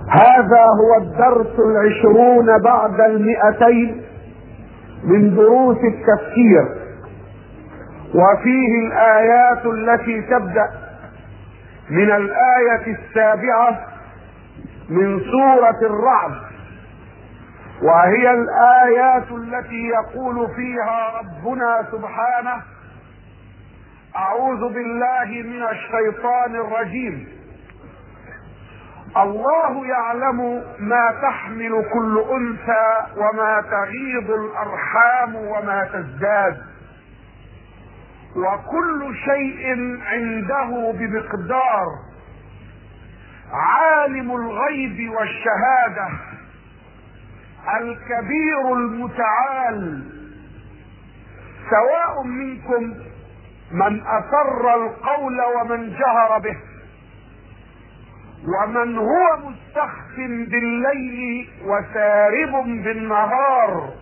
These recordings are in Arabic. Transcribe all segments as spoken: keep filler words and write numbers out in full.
هذا هو الدرس العشرون بعد المئتين من دروس التفسير، وفيه الآيات التي تبدأ من الآية السابعة من سورة الرعد، وهي الآيات التي يقول فيها ربنا سبحانه: أعوذ بالله من الشيطان الرجيم. الله يعلم ما تحمل كل أنثى وما تغيض الأرحام وما تزداد، وكل شيء عنده بمقدار. عالم الغيب والشهادة الكبير المتعال، سواء منكم من أسر القول ومن جهر به، ومن هو مستخف بالليل وسارب بالنهار،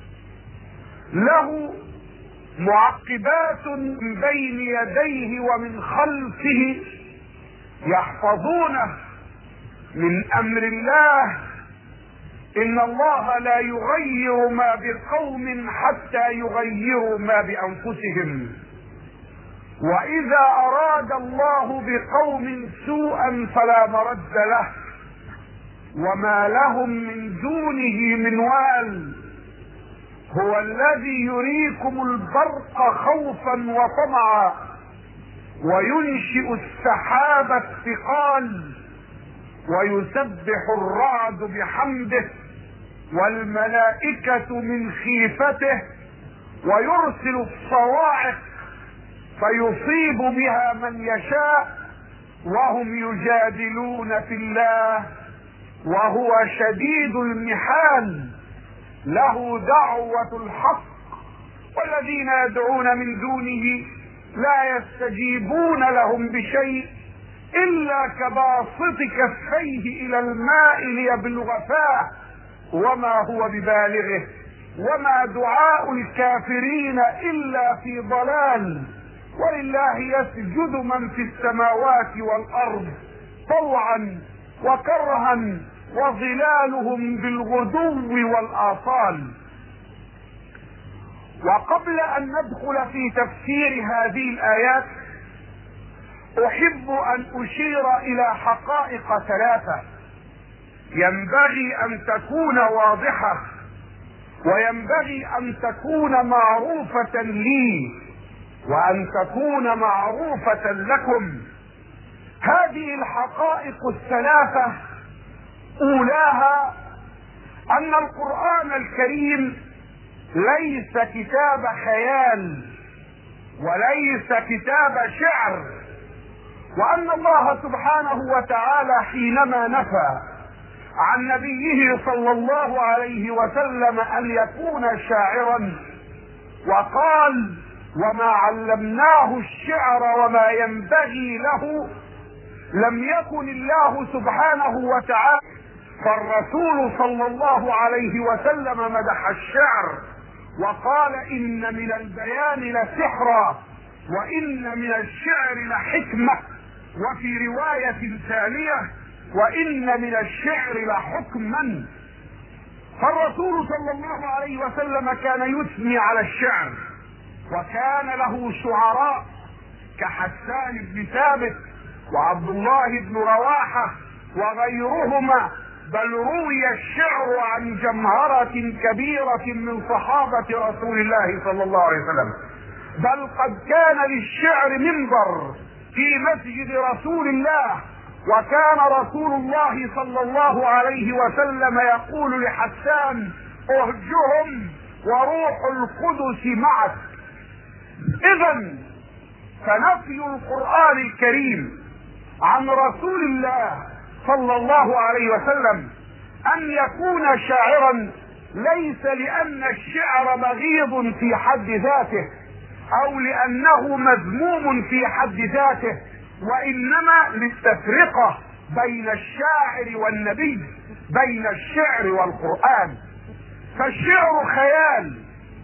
له معقبات من بين يديه ومن خلفه يحفظونه من أمر الله. إن الله لا يغير ما بقوم حتى يغيروا ما بأنفسهم، وإذا أراد الله بقوم سوءا فلا مرد له، وما لهم من دونه من وال. هو الذي يريكم البرق خوفا وطمعا، وينشئ السحاب الثقال، ويسبح الرعد بحمده والملائكة من خيفته، ويرسل الصواعق فيصيب بها من يشاء، وهم يجادلون في الله وهو شديد المحال. له دعوة الحق، والذين يدعون من دونه لا يستجيبون لهم بشيء إلا كباسط كفيه إلى الماء ليبلغ فاه، وما هو ببالغه، وما دعاء الكافرين إلا في ضلال. ولله يسجد من في السماوات والأرض طوعا وكرها وظلالهم بالغدو والآصال. وقبل أن ندخل في تفسير هذه الآيات، أحب أن أشير إلى حقائق ثلاثة ينبغي أن تكون واضحة، وينبغي أن تكون معروفة لي، وأن تكون معروفة لكم. هذه الحقائق الثلاثة: أولاها أن القرآن الكريم ليس كتاب خيال وليس كتاب شعر، وأن الله سبحانه وتعالى حينما نفى عن نبيه صلى الله عليه وسلم أن يكون شاعرا، وقال: وما علمناه الشعر وما ينبغي له، لم يكن الله سبحانه وتعالى فالرسول صلى الله عليه وسلم مدح الشعر وقال: إن من البيان لسحرا وإن من الشعر لحكمة، وفي رواية ثانية: وإن من الشعر لحكما. فالرسول صلى الله عليه وسلم كان يثني على الشعر، وكان له شعراء كحسان بن ثابت وعبد الله بن رواحة وغيرهما، بل روي الشعر عن جمهرة كبيرة من صحابة رسول الله صلى الله عليه وسلم، بل قد كان للشعر منبر في مسجد رسول الله، وكان رسول الله صلى الله عليه وسلم يقول لحسان: اهجهم وروح القدس معك. إذن فنفي القرآن الكريم عن رسول الله صلى الله عليه وسلم أن يكون شاعرا ليس لأن الشعر بغيض في حد ذاته أو لأنه مذموم في حد ذاته، وإنما للتفرقة بين الشاعر والنبي، بين الشعر والقرآن. فالشعر خيال،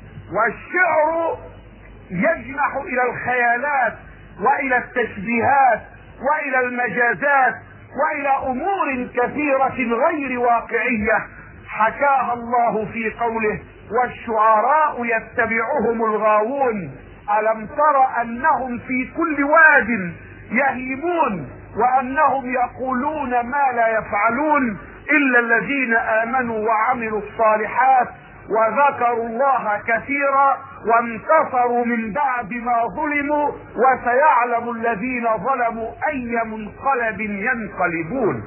والشعر يجنح إلى الخيالات وإلى التشبيهات وإلى المجازات والى امور كثيرة غير واقعية حكاها الله في قوله: والشعراء يتبعهم الغاوون ألم تر أنهم في كل واد يهيمون وأنهم يقولون ما لا يفعلون إلا الذين آمنوا وعملوا الصالحات وذكروا الله كثيرا وانتصروا من بعد ما ظلموا وسيعلم الذين ظلموا أي منقلب ينقلبون.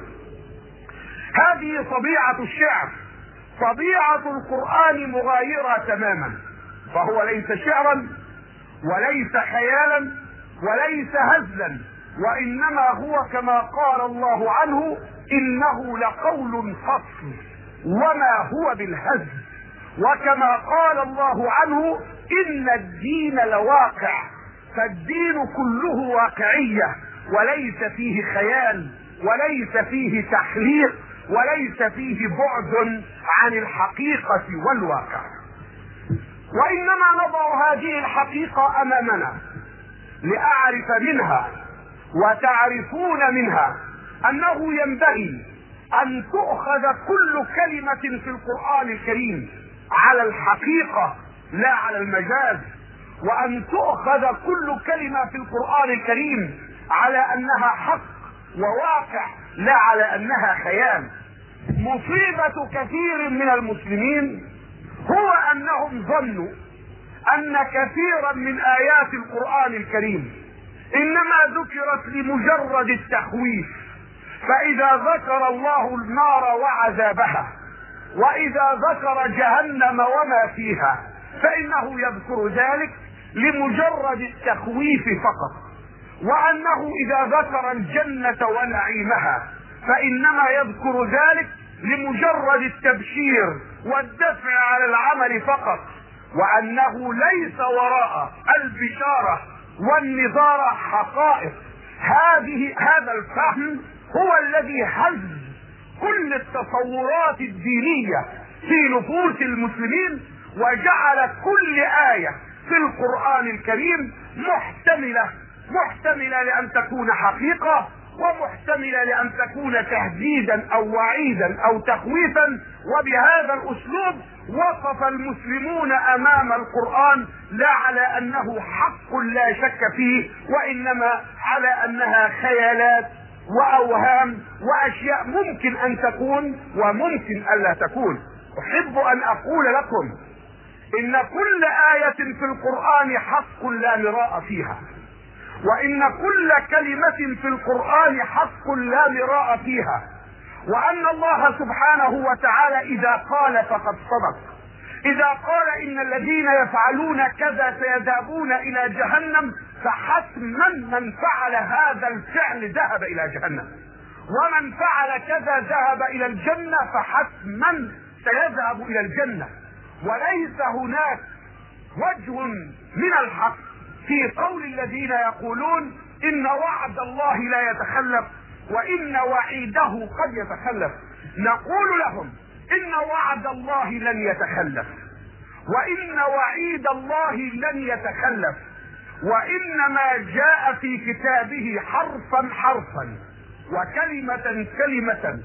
هذه طبيعة الشعر. طبيعة القرآن مغايرة تماما، فهو ليس شعرا وليس خيالا وليس هزلا، وإنما هو كما قال الله عنه: إنه لقول فصل وما هو بالهزل. وكما قال الله عنه: إن الدين لواقع. فالدين كله واقعية، وليس فيه خيال وليس فيه تحليق وليس فيه بعد عن الحقيقة والواقع. وإنما نضع هذه الحقيقة أمامنا لأعرف منها وتعرفون منها أنه ينبغي أن تؤخذ كل كلمة في القرآن الكريم على الحقيقة لا على المجاز، وأن تؤخذ كل كلمة في القرآن الكريم على أنها حق وواقع لا على أنها خيال. مصيبة كثير من المسلمين هو أنهم ظنوا أن كثيرا من آيات القرآن الكريم إنما ذكرت لمجرد التخويف، فإذا ذكر الله النار وعذابها وإذا ذكر جهنم وما فيها فإنه يذكر ذلك لمجرد التخويف فقط، وأنه إذا ذكر الجنة ونعيمها فإنما يذكر ذلك لمجرد التبشير والدفع على العمل فقط، وأنه ليس وراء البشارة والنظارة حقائق. هذه هذا الفهم هو الذي هز كل التصورات الدينية في نفوس المسلمين، وجعل كل آية في القرآن الكريم محتملة محتملة لأن تكون حقيقة، ومحتملة لأن تكون تهديدا أو وعيدا أو تخويفا. وبهذا الأسلوب وقف المسلمون أمام القرآن لا على أنه حق لا شك فيه، وإنما على أنها خيالات وأوهام وأشياء ممكن أن تكون وممكن ألا تكون. أحب أن أقول لكم إن كل آية في القرآن حق لا مراء فيها، وإن كل كلمة في القرآن حق لا مراء فيها، وأن الله سبحانه وتعالى إذا قال فقد صدق. إذا قال إن الذين يفعلون كذا سيذهبون إلى جهنم، فحتما من فعل هذا الفعل ذهب إلى جهنم، ومن فعل كذا ذهب إلى الجنة، فحتما سيذهب إلى الجنة. وليس هناك وجه من الحق في قول الذين يقولون إن وعد الله لا يتخلف وإن وعيده قد يتخلف. نقول لهم إن وعد الله لن يتخلف، وإن وعيد الله لن يتخلف، وإنما جاء في كتابه حرفا حرفا وكلمة كلمة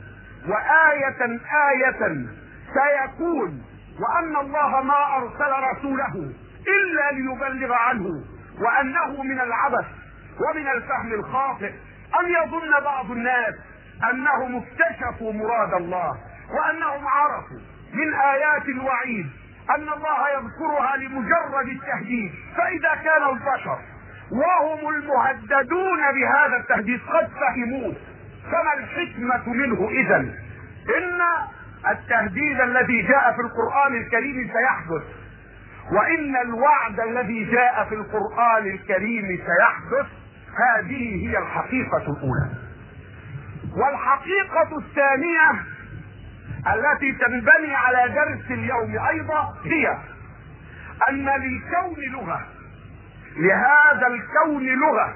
وآية آية سيكون، وأن الله ما أرسل رسوله إلا ليبلغ عنه، وأنه من العبث ومن الفهم الخاطئ أن يظن بعض الناس أنهم اكتشفوا مراد الله، وأنهم عرفوا من آيات الوعيد أن الله يذكرها لمجرد التهديد. فإذا كان البشر وهم المهددون بهذا التهديد قد فهموه، فما الحكمة منه إذن؟ إن التهديد الذي جاء في القرآن الكريم سيحدث، وإن الوعد الذي جاء في القرآن الكريم سيحدث. هذه هي الحقيقة الأولى. والحقيقة الثانية التي تنبني على درس اليوم أيضا هي أن للكون لغة، لهذا الكون لغة،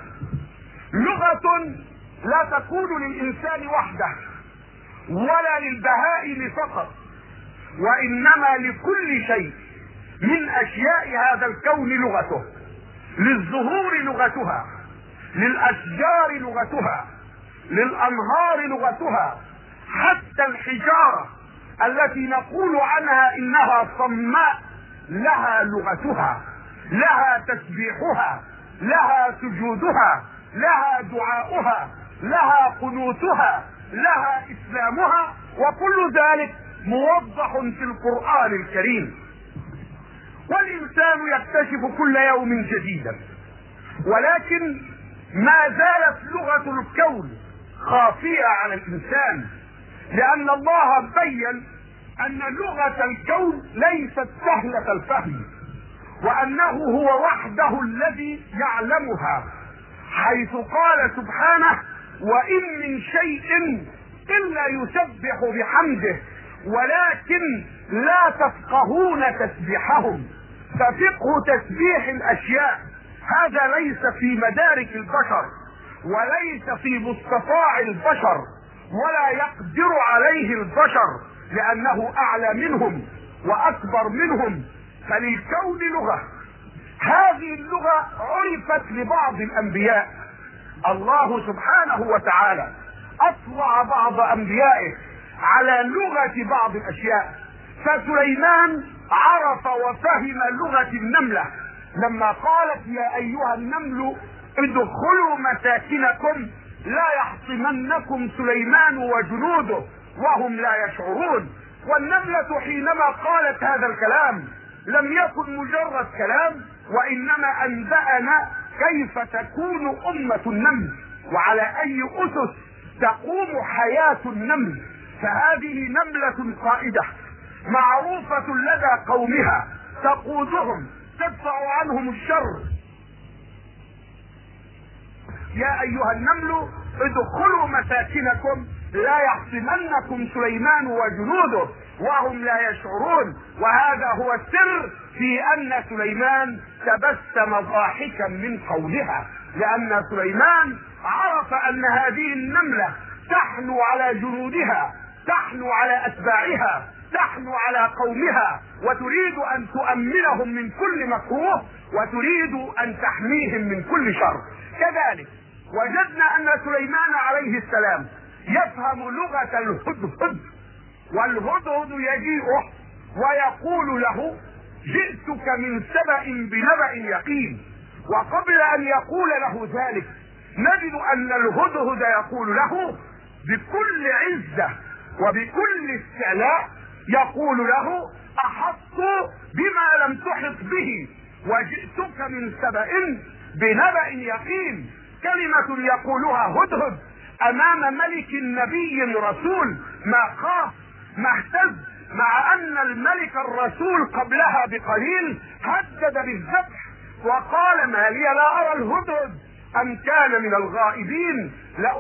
لغة لا تكون للإنسان وحده ولا للبهائم فقط، وإنما لكل شيء من أشياء هذا الكون لغته. للزهور لغتها، للأشجار لغتها، للأنهار لغتها، حتى الحجارة التي نقول عنها إنها صماء لها لغتها، لها تسبيحها، لها سجودها، لها دعاؤها، لها قنوتها، لها إسلامها، وكل ذلك موضح في القرآن الكريم. والإنسان يكتشف كل يوم جديدا، ولكن ما زالت لغة الكون خافية على الإنسان، لأن الله بين أن لغة الكون ليست سهلة الفهم، وأنه هو وحده الذي يعلمها، حيث قال سبحانه: وإن من شيء إلا يسبح بحمده ولكن لا تفقهون تسبيحهم. ففقه تسبيح الأشياء هذا ليس في مدارك البشر، وليس في مستطاع البشر، ولا يقدر عليه البشر، لأنه أعلى منهم وأكبر منهم. فللكون لغة، هذه اللغة عرفت لبعض الأنبياء. الله سبحانه وتعالى أطلع بعض أنبيائه على لغة بعض الأشياء. فسليمان عرف وفهم لغة النملة لما قالت: يا أيها النمل ادخلوا مساكنكم لا يحطمنكم سليمان وجنوده وهم لا يشعرون. والنملة حينما قالت هذا الكلام لم يكن مجرد كلام، وإنما أنبأنا كيف تكون أمة النمل، وعلى أي أسس تقوم حياة النمل. فهذه نملة قائدة معروفة لدى قومها، تقودهم، تدفع عنهم الشر. يا أيها النمل ادخلوا مساكنكم لا يحطمنكم سليمان وجنوده وهم لا يشعرون. وهذا هو السر في أن سليمان تبسم ضاحكا من قولها، لأن سليمان عرف أن هذه النملة تحنو على جنودها، تحنو على أتباعها، تحنو على قومها، وتريد أن تؤمنهم من كل مكروه، وتريد أن تحميهم من كل شر. كذلك وجدنا أن سليمان عليه السلام يفهم لغة الهدهد، والهدهد يجيئه ويقول له: جئتك من سبأ بنبأ يقين. وقبل أن يقول له ذلك نجد أن الهدهد يقول له بكل عزة وبكل استعلاء، يقول له: أحط بما لم تحط به وجئتك من سبأ بنبأ يقين. كلمة يقولها هدهد أمام ملك نبي رسول ما خاف ما اهتز، مع أن الملك الرسول قبلها بقليل هدد بالذبح وقال: ما لي لا أرى الهدهد أم كان من الغائبين،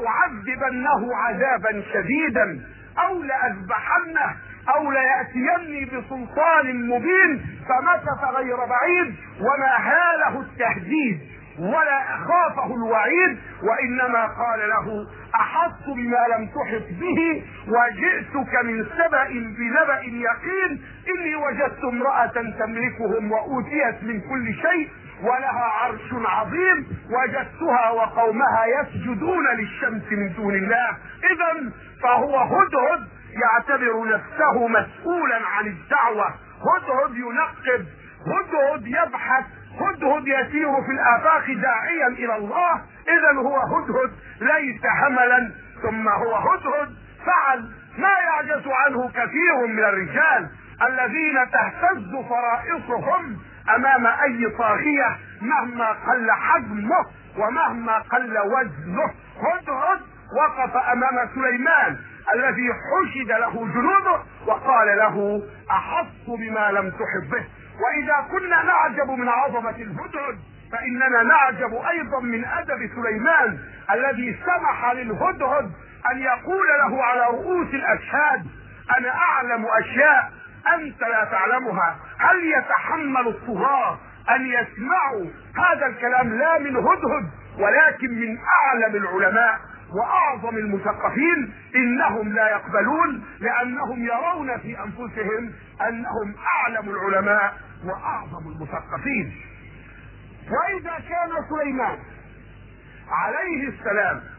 لأعذبنه عذابا شديدا أو لأذبحنه أو ليأتيني بسلطان مبين. فمكث غير بعيد وما هاله التهديد ولا خافه الوعيد، وإنما قال له: أحط بما لم تحط به وجئتك من سبأ بنبأ يقين، إني وجدت امرأة تملكهم وأوتيت من كل شيء ولها عرش عظيم وجدتها وقومها يسجدون للشمس من دون الله. إذا فهو هدهد يعتبر نفسه مسؤولا عن الدعوة، هدهد ينقب، هدهد يبحث، هدهد يسير في الآفاق داعيا إلى الله. إذا هو هدهد ليس هملا، ثم هو هدهد فعل ما يعجز عنه كثير من الرجال الذين تهتز فرائصهم أمام أي طاغية مهما قل حجمه ومهما قل وزنه. هدهد وقف أمام سليمان الذي حشد له جنوده وقال له: أحط بما لم تحط به. وإذا كنا نعجب من عظمة الهدهد فإننا نعجب أيضا من أدب سليمان الذي سمح للهدهد أن يقول له على رؤوس الأشهاد: أنا أعلم أشياء أنت لا تعلمها. هل يتحمل الطغاة أن يسمعوا هذا الكلام لا من هدهد ولكن من أعلم العلماء وأعظم المثقفين؟ إنهم لا يقبلون، لأنهم يرون في أنفسهم أنهم أعلم العلماء وأعظم المثقفين. وإذا كان سليمان عليه السلام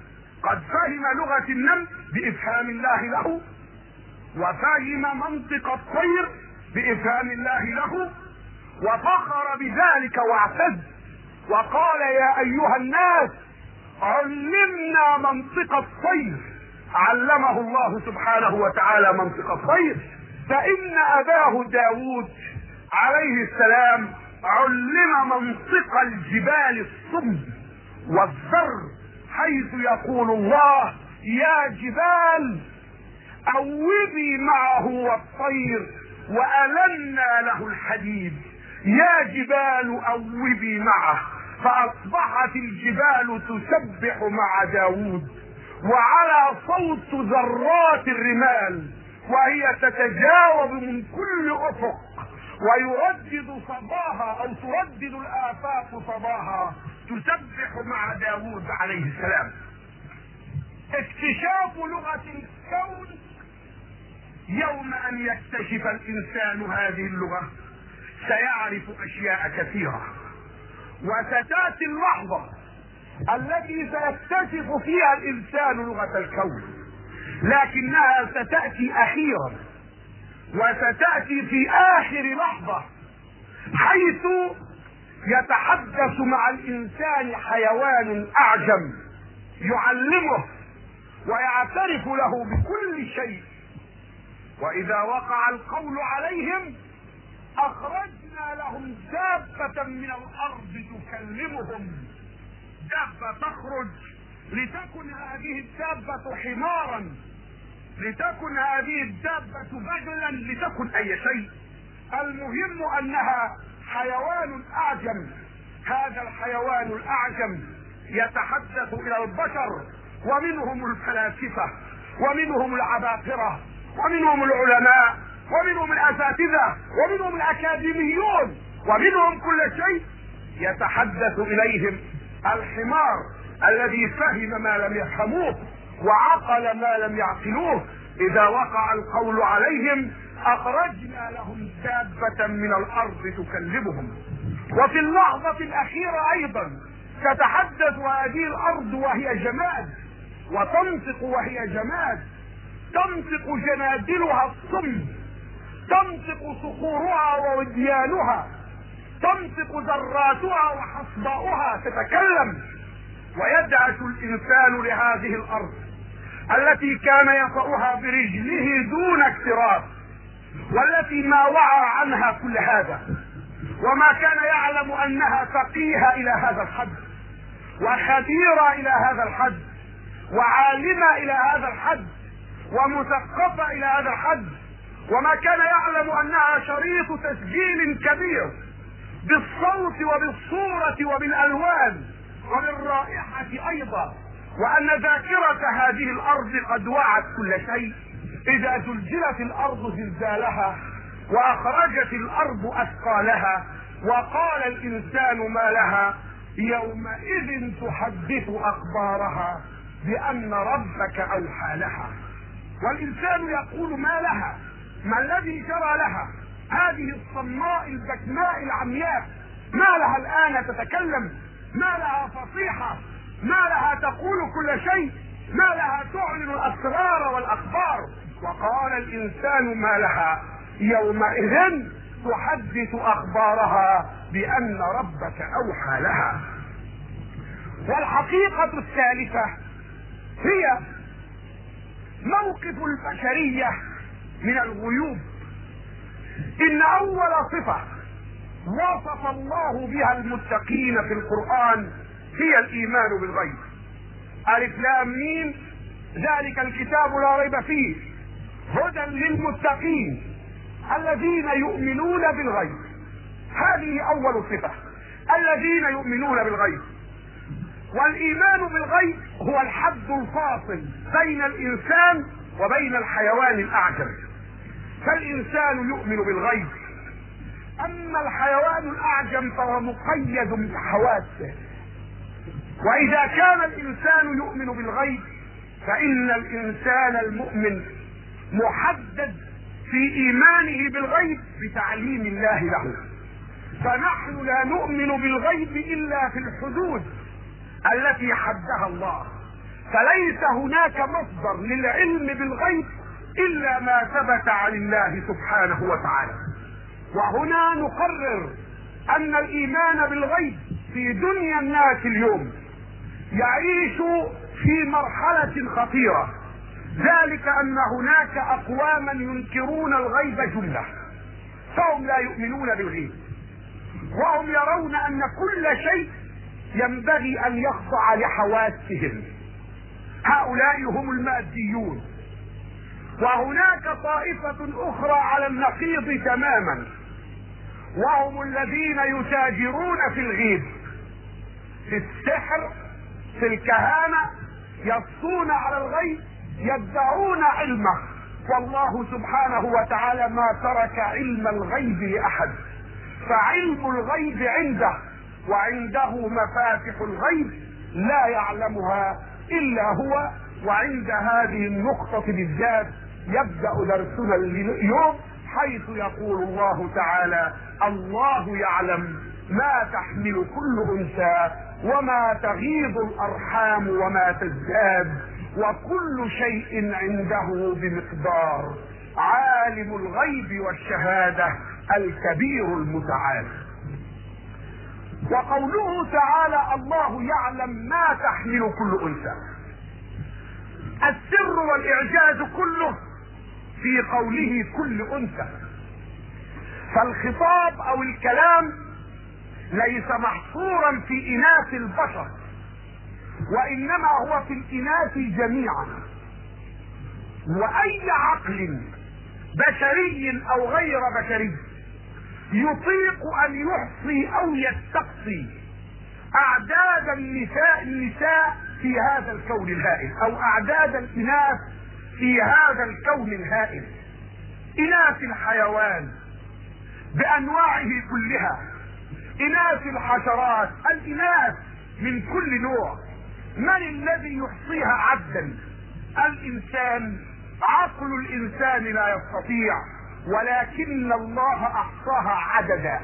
قد فهم لغة النمل بإفهام الله له، وفهم منطق الطير بإفهام الله له، وفخر بذلك واعتز وقال يا أيها الناس علمنا منطق الطير. علمه الله سبحانه وتعالى منطق الطير، فإن أباه داود عليه السلام علم منطق الجبال الصم والذر، حيث يقول الله يا جبال أوبي معه والطير وألنا له الحديد. يا جبال أوبي معه، فأصبحت الجبال تسبح مع داود، وعلى صوت ذرات الرمال وهي تتجاوب من كل أفق، ويردد صداها أو تردد الآفاق صداها، تسبح مع داود عليه السلام. اكتشاف لغة الكون، يوم أن يكتشف الإنسان هذه اللغة سيعرف أشياء كثيرة، وستأتي اللحظة التي سيكتشف فيها الإنسان لغة الكون، لكنها ستأتي أخيرا وستأتي في آخر لحظة، حيث يتحدث مع الإنسان حيوان أعجم يعلمه ويعترف له بكل شيء. وإذا وقع القول عليهم أخرجنا لهم دابة من الأرض تكلمهم. دابة تخرج، لتكن هذه الدابة حمارا، لتكن هذه الدابة بغلا، لتكن أي شيء، المهم أنها حيوان أعجم. هذا الحيوان الأعجم يتحدث إلى البشر، ومنهم الفلاسفة ومنهم العباقرة ومنهم العلماء ومنهم الأساتذة ومنهم الأكاديميون ومنهم كل شيء. يتحدث إليهم الحمار الذي فهم ما لم يفهموه وعقل ما لم يعقلوه. إذا وقع القول عليهم أخرجنا لهم دابة من الأرض تكلمهم. وفي اللحظة الأخيرة أيضا تتحدث هذه الأرض وهي جماد، وتنطق وهي جماد، تنطق جنادلها الصم، تنطق صخورها ووديانها، تنطق ذراتها وحصباؤها، تتكلم. ويدعس الإنسان لهذه الأرض التي كان يطأها برجله دون اكتراث، والتي ما وعى عنها كل هذا، وما كان يعلم أنها فقيهة إلى هذا الحد، وخبيرة إلى هذا الحد، وعالمة إلى هذا الحد، ومثقفة إلى هذا الحد، وما كان يعلم أنها شريط تسجيل كبير بالصوت وبالصورة وبالألوان وبالرائحة أيضا، وأن ذاكرة هذه الأرض قد وعت كل شيء. إذا زلزلت الأرض زلزالها وأخرجت الأرض أثقالها وقال الإنسان ما لها يومئذ تحدث أخبارها بأن ربك أوحى لها. والإنسان يقول ما لها، ما الذي جرى لها؟ هذه الصماء البكماء العمياء ما لها الآن تتكلم؟ ما لها فصيحة؟ ما لها تقول كل شيء؟ ما لها تعلن الأسرار والأخبار؟ وقال الإنسان ما لها يومئذ تحدث أخبارها بأن ربك أوحى لها. والحقيقة الثالثة هي موقف البشرية من الغيوب. إن أول صفة وصف الله بها المتقين في القرآن هي الإيمان بالغيب. ألف لام ميم ذلك الكتاب لا ريب فيه هدى للمتقين الذين يؤمنون بالغيب. هذه أول صفة، الذين يؤمنون بالغيب. والإيمان بالغيب هو الحد الفاصل بين الإنسان وبين الحيوان الأعجم. فالإنسان يؤمن بالغيب، أما الحيوان الأعجم فهو مقيد بحواسه. وإذا كان الإنسان يؤمن بالغيب فإن الإنسان المؤمن محدد في إيمانه بالغيب بتعليم الله له. فنحن لا نؤمن بالغيب إلا في الحدود التي حدها الله. فليس هناك مصدر للعلم بالغيب الا ما ثبت عن الله سبحانه وتعالى. وهنا نقرر ان الايمان بالغيب في دنيا الناس اليوم يعيش في مرحلة خطيرة، ذلك ان هناك اقواما ينكرون الغيب جملة، فهم لا يؤمنون بالغيب، وهم يرون ان كل شيء ينبغي ان يخضع لحواسهم. هؤلاء هم الماديون. وهناك طائفة اخرى على النقيض تماما، وهم الذين يتاجرون في الغيب، في السحر، في الكهانة، يصون على الغيب، يدعون علمه، والله سبحانه وتعالى ما ترك علم الغيب لأحد، فعلم الغيب عنده، وعنده مفاتح الغيب لا يعلمها إلا هو. وعند هذه النقطة بالذات يبدأ درسنا اليوم، حيث يقول الله تعالى: الله يعلم ما تحمل كل أنثى وما تغيض الأرحام وما تزداد وكل شيء عنده بمقدار، عالم الغيب والشهادة الكبير المتعال. وقوله تعالى: الله يعلم ما تحمل كل أنثى، السر والإعجاز كله في قوله كل أنثى، فالخطاب أو الكلام ليس محصورا في إناث البشر، وإنما هو في الإناث جميعا. وأي عقل بشري أو غير بشري يطيق أن يحصي أو يستقصي أعداد النساء النساء في هذا الكون الهائل، أو أعداد الإناث في هذا الكون الهائل، إناث الحيوان بأنواعه كلها، إناث الحشرات، الإناث من كل نوع، من الذي يحصيها عدا؟ الإنسان. عقل الإنسان لا يستطيع، ولكن الله أحصاها عددا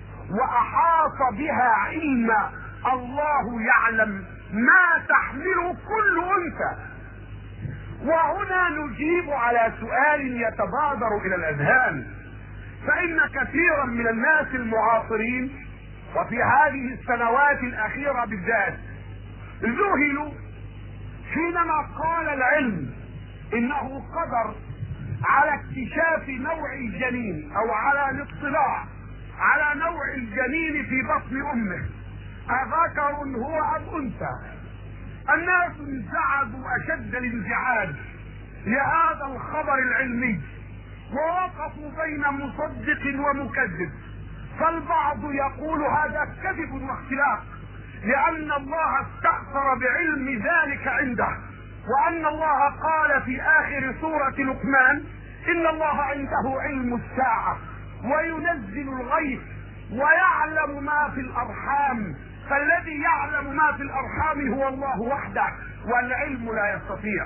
وأحاط بها علما. الله يعلم ما تحمل كل أنثى. وهنا نجيب على سؤال يتبادر إلى الأذهان، فإن كثيرا من الناس المعاصرين وفي هذه السنوات الأخيرة بالذات ذهلوا حينما قال العلم إنه قدر على اكتشاف نوع الجنين أو على الاطلاع على نوع الجنين في بطن أمه، أذكر هو أم أنثى. الناس انزعجوا أشد الانزعاج لهذا الخبر العلمي، ووقفوا بين مصدق ومكذب، فالبعض يقول هذا كذب واختلاق، لأن الله استأثر بعلم ذلك عنده، وأن الله قال في آخر سورة لقمان: إن الله عنده علم الساعة وينزل الغيث ويعلم ما في الأرحام، فالذي يعلم ما في الأرحام هو الله وحده، والعلم لا يستطيع.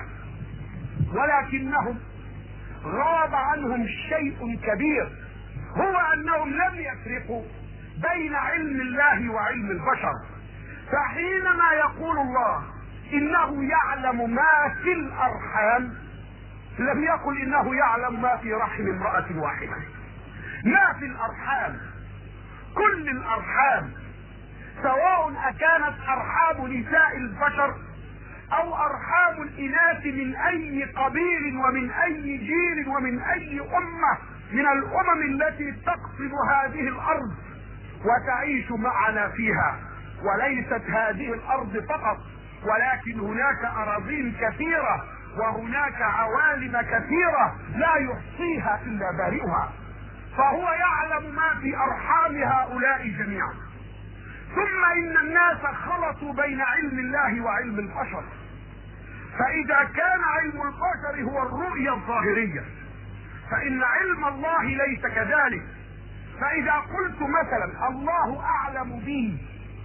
ولكنهم غاب عنهم شيء كبير، هو أنهم لم يفرقوا بين علم الله وعلم البشر. فحينما يقول الله إنه يعلم ما في الأرحام، لم يقل إنه يعلم ما في رحم امرأة واحدة. ما في الأرحام، كل الأرحام، سواء أكانت أرحام نساء البشر أو أرحام الإناث من أي قبيل ومن أي جيل ومن أي أمة من الأمم التي تقصد هذه الأرض وتعيش معنا فيها. وليست هذه الأرض فقط، ولكن هناك أراضين كثيرة وهناك عوالم كثيرة لا يحصيها إلا بارئها، فهو يعلم ما في أرحام هؤلاء جميعا. ثم إن الناس خلطوا بين علم الله وعلم البشر، فإذا كان علم البشر هو الرؤية الظاهرية، فإن علم الله ليس كذلك. فإذا قلت مثلا الله أعلم بي،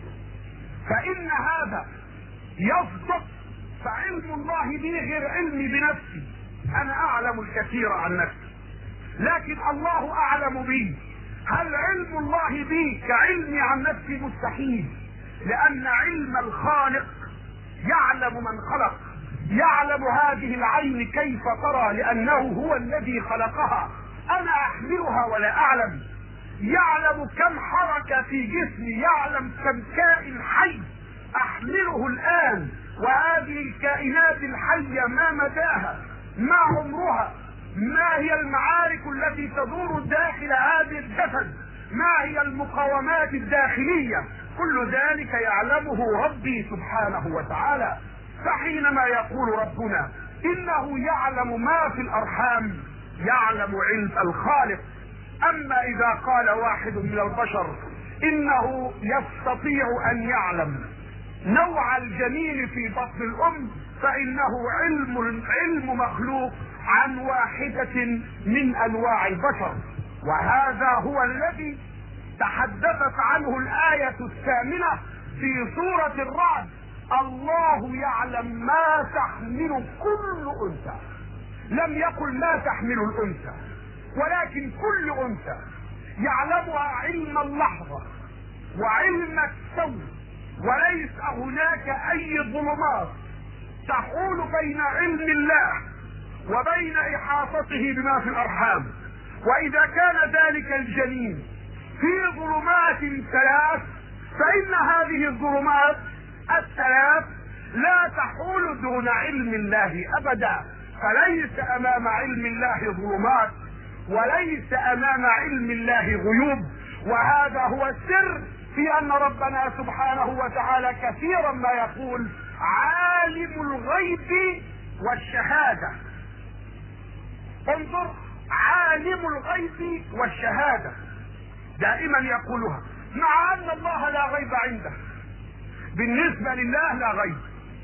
فإن هذا يصدق، فعلم الله بي غير علمي بنفسي، أنا أعلم الكثير عن نفسي، لكن الله أعلم بي. هل علم الله بي كعلمي عن نفسي؟ مستحيل، لأن علم الخالق يعلم من خلق، يعلم هذه العين كيف ترى لأنه هو الذي خلقها، أنا أحملها ولا أعلم. يعلم كم حركة في جسمي، يعلم كم كائن حي أحمله الآن، وهذه الكائنات الحية ما مداها، ما عمرها، ما هي المعارك التي تدور داخل هذا الجسد، ما هي المقاومات الداخلية، كل ذلك يعلمه ربي سبحانه وتعالى. فحينما يقول ربنا إنه يعلم ما في الأرحام، يعلم علم الخالق. أما إذا قال واحد من البشر إنه يستطيع أن يعلم نوع الجنين في بطن الأم، فإنه علم علم مخلوق عن واحدة من أنواع البشر. وهذا هو الذي تحدثت عنه الآية الثامنة في سورة الرعد: الله يعلم ما تحمل كل أنثى. لم يقل ما تحمل الأنثى، ولكن كل أنثى يعلمها علم اللحظة وعلم السوء، وليس هناك أي ظلمات تحول بين علم الله وبين إحاطته بما في الأرحام. وإذا كان ذلك الجنين في ظلمات ثلاث، فإن هذه الظلمات الثلاث لا تحول دون علم الله أبدا. فليس أمام علم الله ظلمات، وليس أمام علم الله غيوب. وهذا هو السر في أن ربنا سبحانه وتعالى كثيرا ما يقول عالم الغيب والشهادة. انظر، عالم الغيب والشهادة دائما يقولها، مع أن الله لا غيب عنده. بالنسبة لله لا غيب،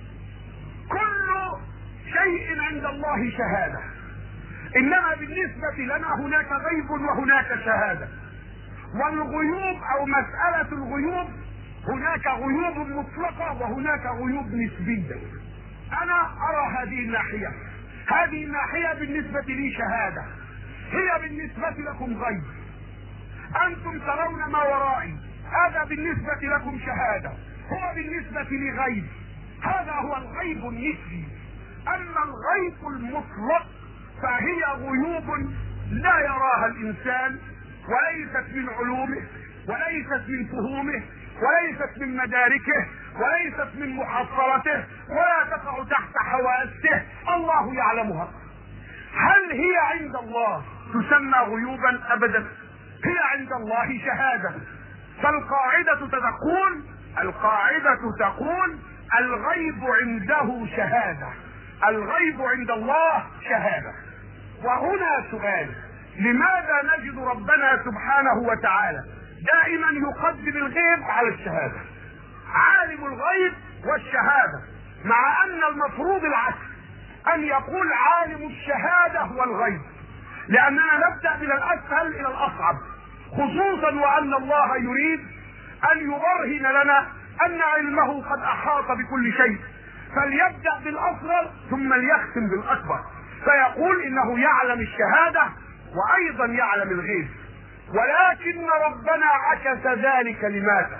كل شيء عند الله شهادة، إنما بالنسبة لنا هناك غيب وهناك شهادة. والغيوب أو مسألة الغيوب، هناك غيوب مطلقة وهناك غيوب نسبية. أنا أرى هذه الناحية، هذه الناحية بالنسبة لي شهادة، هي بالنسبة لكم غيب. أنتم ترون ما ورائي، هذا بالنسبة لكم شهادة، هو بالنسبة لي غيب. هذا هو الغيب النسبي. أما الغيب المطلق فهي غيوب لا يراها الإنسان، وليست من علومه، وليست من فهومه، وليست من مداركه، وليست من محصلته، ولا تقع تحت حواسه، الله يعلمها. هل هي عند الله تسمى غيوبا؟ أبدا، هي عند الله شهادة. فالقاعدة تقول القاعدة تقول الغيب عنده شهادة، الغيب عند الله شهادة. وهنا سؤال: لماذا نجد ربنا سبحانه وتعالى دائما يقدم الغيب على الشهادة؟ عالم الغيب والشهادة، مع أن المفروض العكس، أن يقول عالم الشهادة والغيب، لأننا نبدأ من الأسهل إلى الأصعب، خصوصا وأن الله يريد أن يبرهن لنا أن علمه قد أحاط بكل شيء، فليبدأ بالأصغر ثم ليختم بالأكبر، فيقول إنه يعلم الشهادة وأيضا يعلم الغيب. ولكن ربنا عكس ذلك. لماذا؟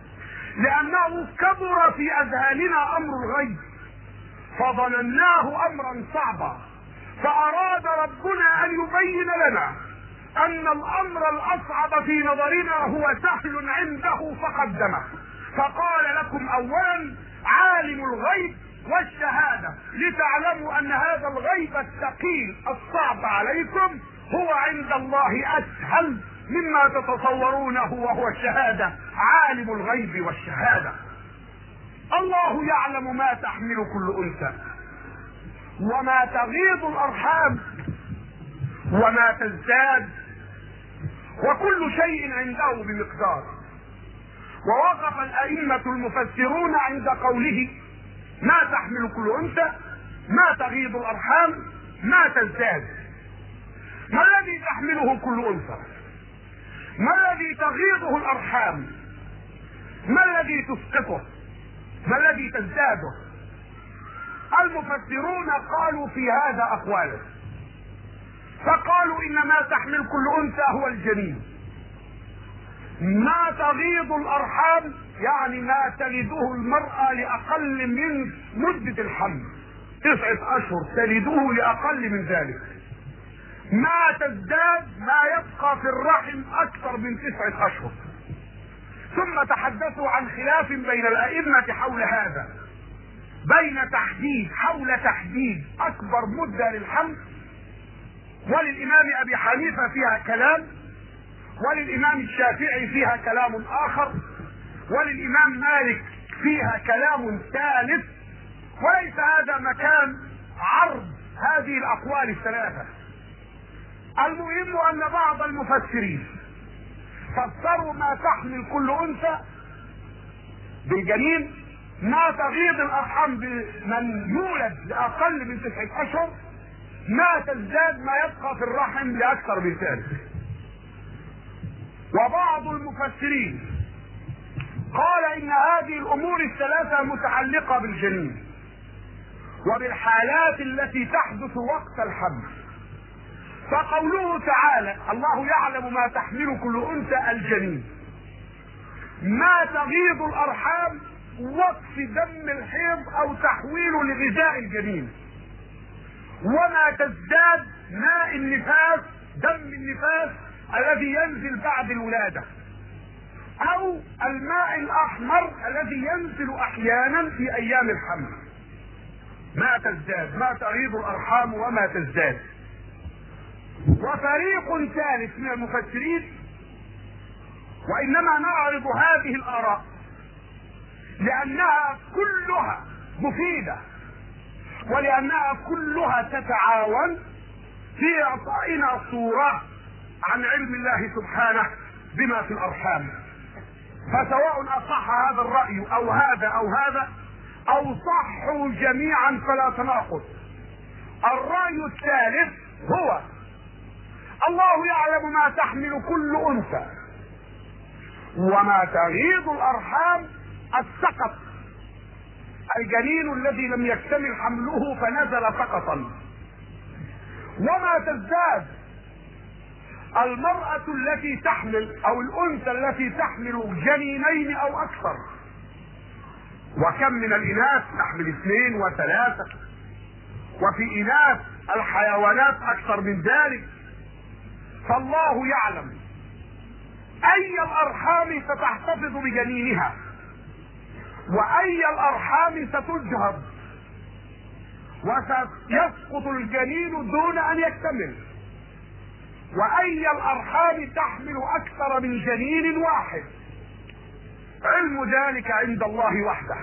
لأنه كبر في أذهاننا أمر الغيب، فظنناه أمرا صعبا، فأراد ربنا أن يبين لنا أن الأمر الأصعب في نظرنا هو سهل عنده فقدمه، فقال لكم أولا عالم الغيب والشهادة، لتعلموا أن هذا الغيب الثقيل الصعب عليكم هو عند الله أسهل مما تتصورونه، وهو الشهادة، عالم الغيب والشهادة. الله يعلم ما تحمل كل أنثى وما تغيض الأرحام وما تزداد، وكل شيء عنده بمقدار. ووقف الأئمة المفسرون عند قوله ما تحمل كل أنثى، ما تغيض الأرحام، ما تزداد. ما الذي تحمله كل أنثى؟ ما الذي تغيضه الأرحام؟ ما الذي تسقطه؟ ما الذي تزداده؟ المفسرون قالوا في هذا أقوالا، فقالوا إن ما تحمل كل أنثى هو الجنين، ما تغيض الأرحام يعني ما تلده المرأة لأقل من مدة الحمل، تسعة اشهر تلده لاقل من ذلك، ما تزداد ما يبقى في الرحم اكثر من تسعة اشهر. ثم تحدثوا عن خلاف بين الائمة حول هذا، بين تحديد حول تحديد اكبر مدة للحمل، وللامام ابي حنيفة فيها كلام، وللامام الشافعي فيها كلام اخر، وللامام مالك فيها كلام ثالث، وليس هذا مكان عرض هذه الاقوال الثلاثة. المهم ان بعض المفسرين فسروا ما تحمل كل انثى بالجنين، ما تغيض الارحام بمن يولد لاقل من تسعة اشهر، ما تزداد ما يبقى في الرحم لاكثر من ذلك. وبعض المفسرين قال ان هذه الامور الثلاثة متعلقة بالجنين وبالحالات التي تحدث وقت الحمل. فقوله تعالى الله يعلم ما تحمل كل انثى الجنين، ما تغيض الارحام وقف دم الحيض او تحويله لغذاء الجنين، وما تزداد ماء النفاس دم النفاس الذي ينزل بعد الولادة، او الماء الاحمر الذي ينزل احيانا في ايام الحمل. ما تزداد ما تغيض الارحام وما تزداد. وفريق ثالث من المفسرين، وانما نعرض هذه الاراء لانها كلها مفيدة ولانها كلها تتعاون في اعطائنا صورة عن علم الله سبحانه بما في الارحام. فسواء اصح هذا الرأي او هذا او هذا او صحوا جميعا فلا تناقض. الرأي الثالث هو الله يعلم ما تحمل كل انثى، وما تغيض الارحام السقط، الجنين الذي لم يكتمل حمله فنزل سقطا. وما تزداد المرأة التي تحمل او الانثى التي تحمل جنينين او اكثر، وكم من الاناث تحمل اثنين وثلاثة، وفي اناث الحيوانات اكثر من ذلك. فالله يعلم اي الارحام ستحتفظ بجنينها، واي الارحام ستجهض وسيسقط الجنين دون ان يكتمل، واي الارحام تحمل اكثر من جنين واحد. علم ذلك عند الله وحده.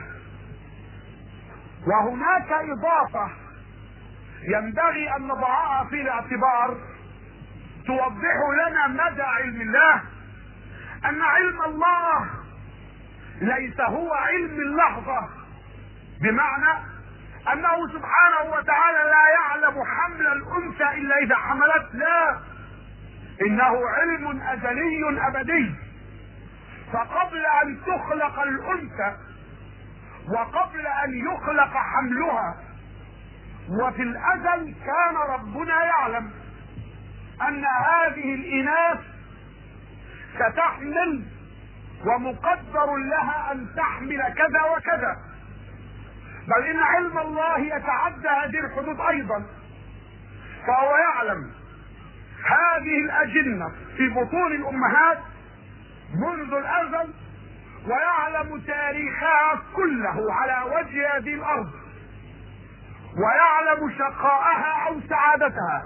وهناك اضافة ينبغي ان نضعها في الاعتبار توضح لنا مدى علم الله، ان علم الله ليس هو علم اللحظة، بمعنى انه سبحانه وتعالى لا يعلم حمل الانثى الا اذا حملت، لا، انه علم ازلي ابدي. فقبل ان تخلق الانثى وقبل ان يخلق حملها وفي الازل كان ربنا يعلم ان هذه الاناث ستحمل ومقدر لها ان تحمل كذا وكذا، بل ان علم الله يتعدى هذه الحدود ايضا. فهو يعلم هذه الاجنة في بطون الامهات منذ الازل، ويعلم تاريخها كله على وجه هذه الارض، ويعلم شقاءها او سعادتها،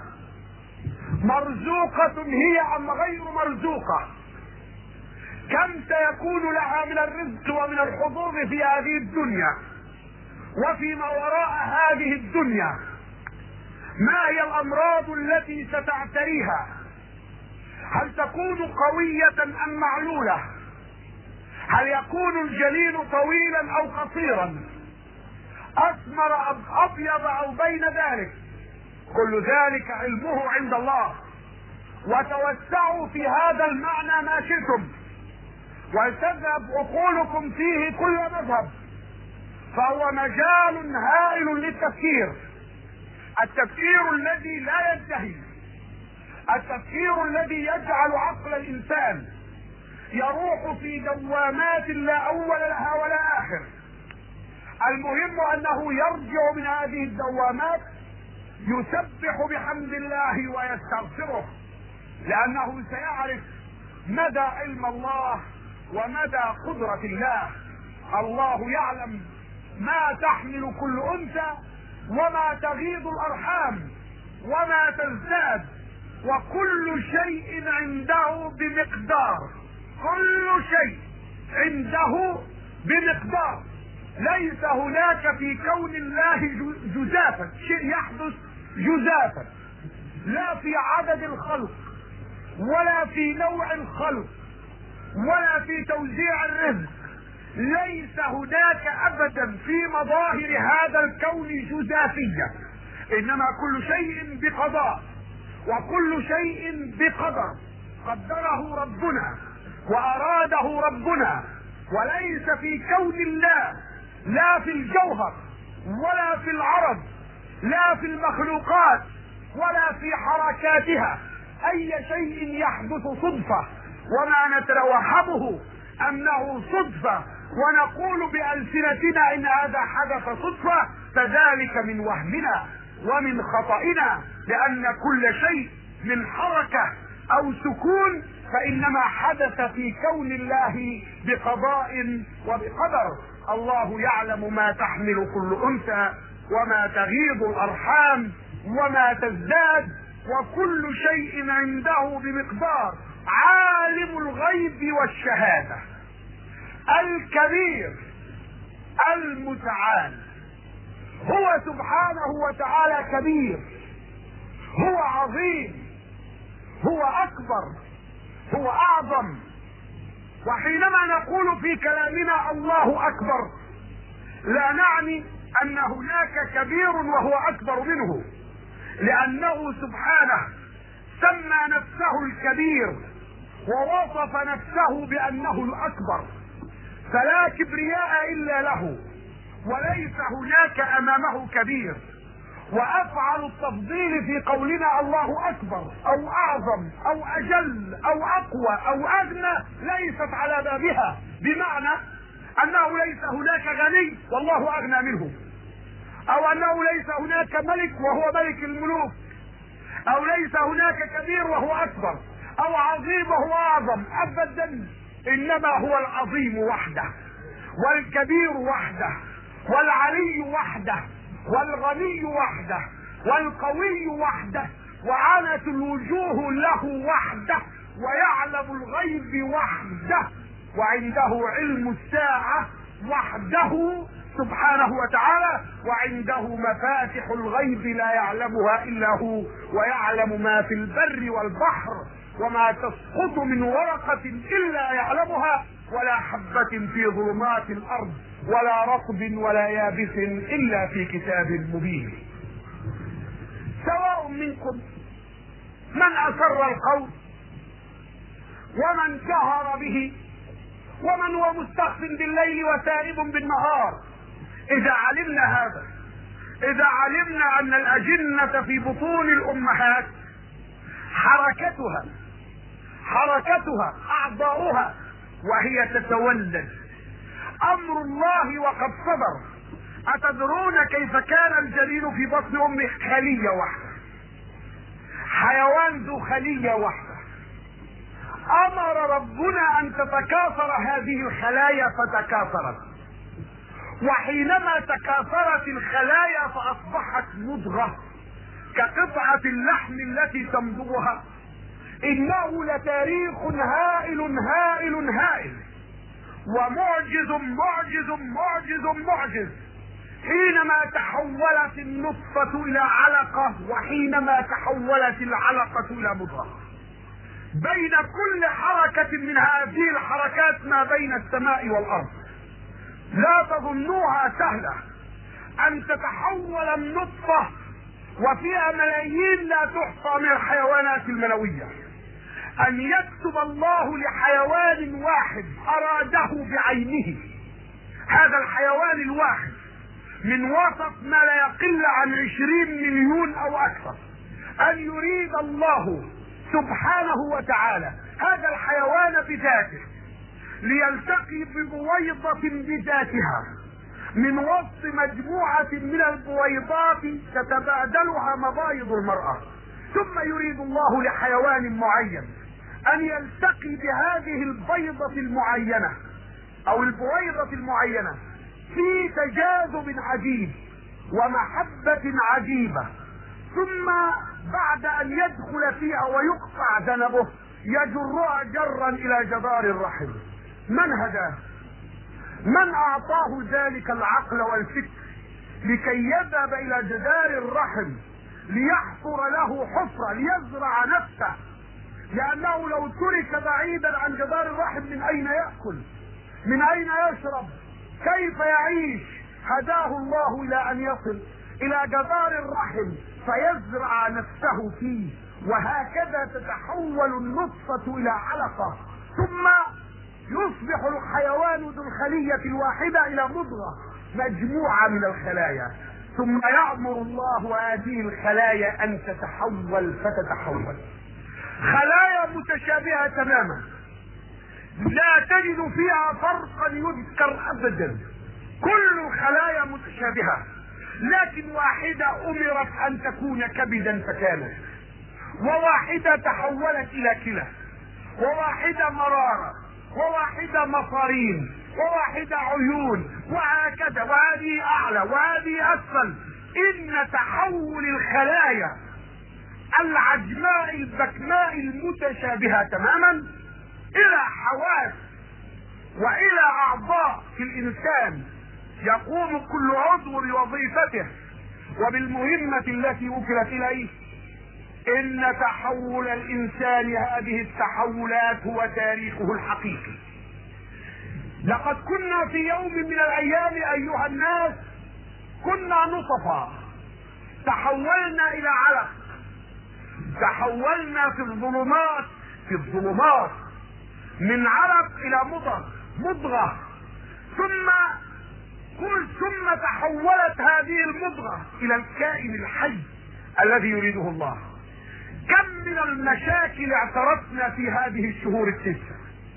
مرزوقة هي ام غير مرزوقة، كم سيكون لها من الرزق ومن الحظوظ في هذه الدنيا وفيما وراء هذه الدنيا، ما هي الامراض التي ستعتريها، هل تكون قوية ام معلولة، هل يكون الجنين طويلا او قصيرا، اسمر ام ابيض او بين ذلك، كل ذلك علمه عند الله. وتوسعوا في هذا المعنى ما شئتم، ولتذهب عقولكم فيه كل مذهب، فهو مجال هائل للتفكير، التفكير الذي لا ينتهي، التفكير الذي يجعل عقل الانسان يروح في دوامات لا اول لها ولا اخر، المهم انه يرجع من هذه الدوامات يسبح بحمد الله ويستغفره، لانه سيعرف مدى علم الله ومدى قدرة الله. الله يعلم ما تحمل كل انثى وما تغيض الارحام وما تزداد، وكل شيء عنده بمقدار، كل شيء عنده بمقدار. ليس هناك في كون الله جزافا، شيء يحدث جزافا، لا في عدد الخلق ولا في نوع الخلق ولا في توزيع الرزق. ليس هناك ابدا في مظاهر هذا الكون جزافية، انما كل شيء بقضاء وكل شيء بقدر، قدره ربنا واراده ربنا. وليس في كون الله، لا في الجوهر ولا في العرض لا في المخلوقات ولا في حركاتها، اي شيء يحدث صدفة وما نتوهمه انه صدفة ونقول بألسنتنا ان هذا حدث صدفة، فذلك من وهمنا ومن خطئنا، لان كل شيء من حركة او سكون فانما حدث في كون الله بقضاء وبقدر. الله يعلم ما تحمل كل انثى وما تغيض الارحام وما تزداد، وكل شيء عنده بمقدار. عالم الغيب والشهادة الكبير المتعال، هو سبحانه وتعالى كبير، هو عظيم، هو اكبر، هو اعظم. وحينما نقول في كلامنا الله اكبر لا نعني ان هناك كبير وهو اكبر منه، لانه سبحانه سمى نفسه الكبير ووصف نفسه بانه الاكبر، فلا كبرياء الا له، وليس هناك امامه كبير. وافعل التفضيل في قولنا الله اكبر او اعظم او اجل او اقوى او اغنى ليست على بابها، بمعنى انه ليس هناك غني والله اغنى منه، او انه ليس هناك ملك وهو ملك الملوك، او ليس هناك كبير وهو اكبر، او عظيم وهو اعظم، ابدا. انما هو العظيم وحده والكبير وحده والعلي وحده والغني وحده والقوي وحده، وعنت الوجوه له وحده، ويعلم الغيب وحده، وعنده علم الساعة وحده سبحانه وتعالى، وعنده مفاتح الغيب لا يعلمها الا هو، ويعلم ما في البر والبحر، وما تسقط من ورقة الا يعلمها، ولا حبة في ظلمات الارض ولا رطب ولا يابس الا في كتاب مبين. سواء منكم من اسر القول ومن جهر به ومن هو مستخف بالليل وسارب بالنهار. اذا علمنا هذا، اذا علمنا ان الاجنة في بطون الامهات حركتها حركتها اعضاؤها وهي تتولد امر الله وقد صدر. اتدرون كيف كان الجنين في بطن امه؟ خلية واحدة، حيوان ذو خلية واحدة. امر ربنا ان تتكاثر هذه الخلايا فتكاثرت، وحينما تكاثرت الخلايا فاصبحت مضغة كقطعة اللحم التي تمضغها. انه لتاريخ هائل هائل هائل ومعجز معجز معجز معجز. حينما تحولت النطفة الى علقة، وحينما تحولت العلقة الى مضغة، بين كل حركة من هذه الحركات ما بين السماء والارض. لا تظنوها سهلة ان تتحول النطفة وفيها ملايين لا تحصى من الحيوانات المنوية، ان يكتب الله لحيوان واحد اراده بعينه، هذا الحيوان الواحد من وسط ما لا يقل عن عشرين مليون او اكثر، ان يريد الله سبحانه وتعالى هذا الحيوان بذاته ليلتقي ببويضة بذاتها، من وسط مجموعة من البويضات تتبادلها مبايض المرأة، ثم يريد الله لحيوان معين ان يلتقي بهذه البيضة المعينة او البويضة المعينة في تجاذب عجيب ومحبة عجيبة، ثم بعد ان يدخل فيها ويقطع ذنبه يجرها جرا الى جدار الرحم. من هداه؟ من اعطاه ذلك العقل والفكر لكي يذهب الى جدار الرحم ليحفر له حفرة ليزرع نفسه؟ لانه لو ترك بعيدا عن جدار الرحم من اين يأكل؟ من اين يشرب؟ كيف يعيش؟ هداه الله الى ان يصل الى جدار الرحم فيزرع نفسه فيه، وهكذا تتحول النطفة الى علقة، ثم يصبح الحيوان ذو الخلية الواحدة الى مضغة مجموعة من الخلايا، ثم يأمر الله هذه الخلايا ان تتحول فتتحول خلايا متشابهة تماما لا تجد فيها فرقا يذكر ابدا، كل الخلايا متشابهة، لكن واحدة امرت ان تكون كبدا فكانت، وواحدة تحولت الى كلى، وواحدة مرارة، وواحدة مصارين، وواحدة عيون، وهكذا، وهذه اعلى وهذه اسفل. ان تحول الخلايا العجماء البكماء المتشابهة تماما الى حواس والى اعضاء في الانسان يقوم كل عضو بوظيفته وبالمهمة التي وكلت اليه. ان تحول الانسان هذه التحولات هو تاريخه الحقيقي. لقد كنا في يوم من الايام ايها الناس كنا نطفا، تحولنا الى علق، تحولنا في الظلمات في الظلمات من علق الى مضغ مضغة، ثم كل ثم تحولت هذه المضغة الى الكائن الحي الذي يريده الله. كم من المشاكل اعترفنا في هذه الشهور التسع،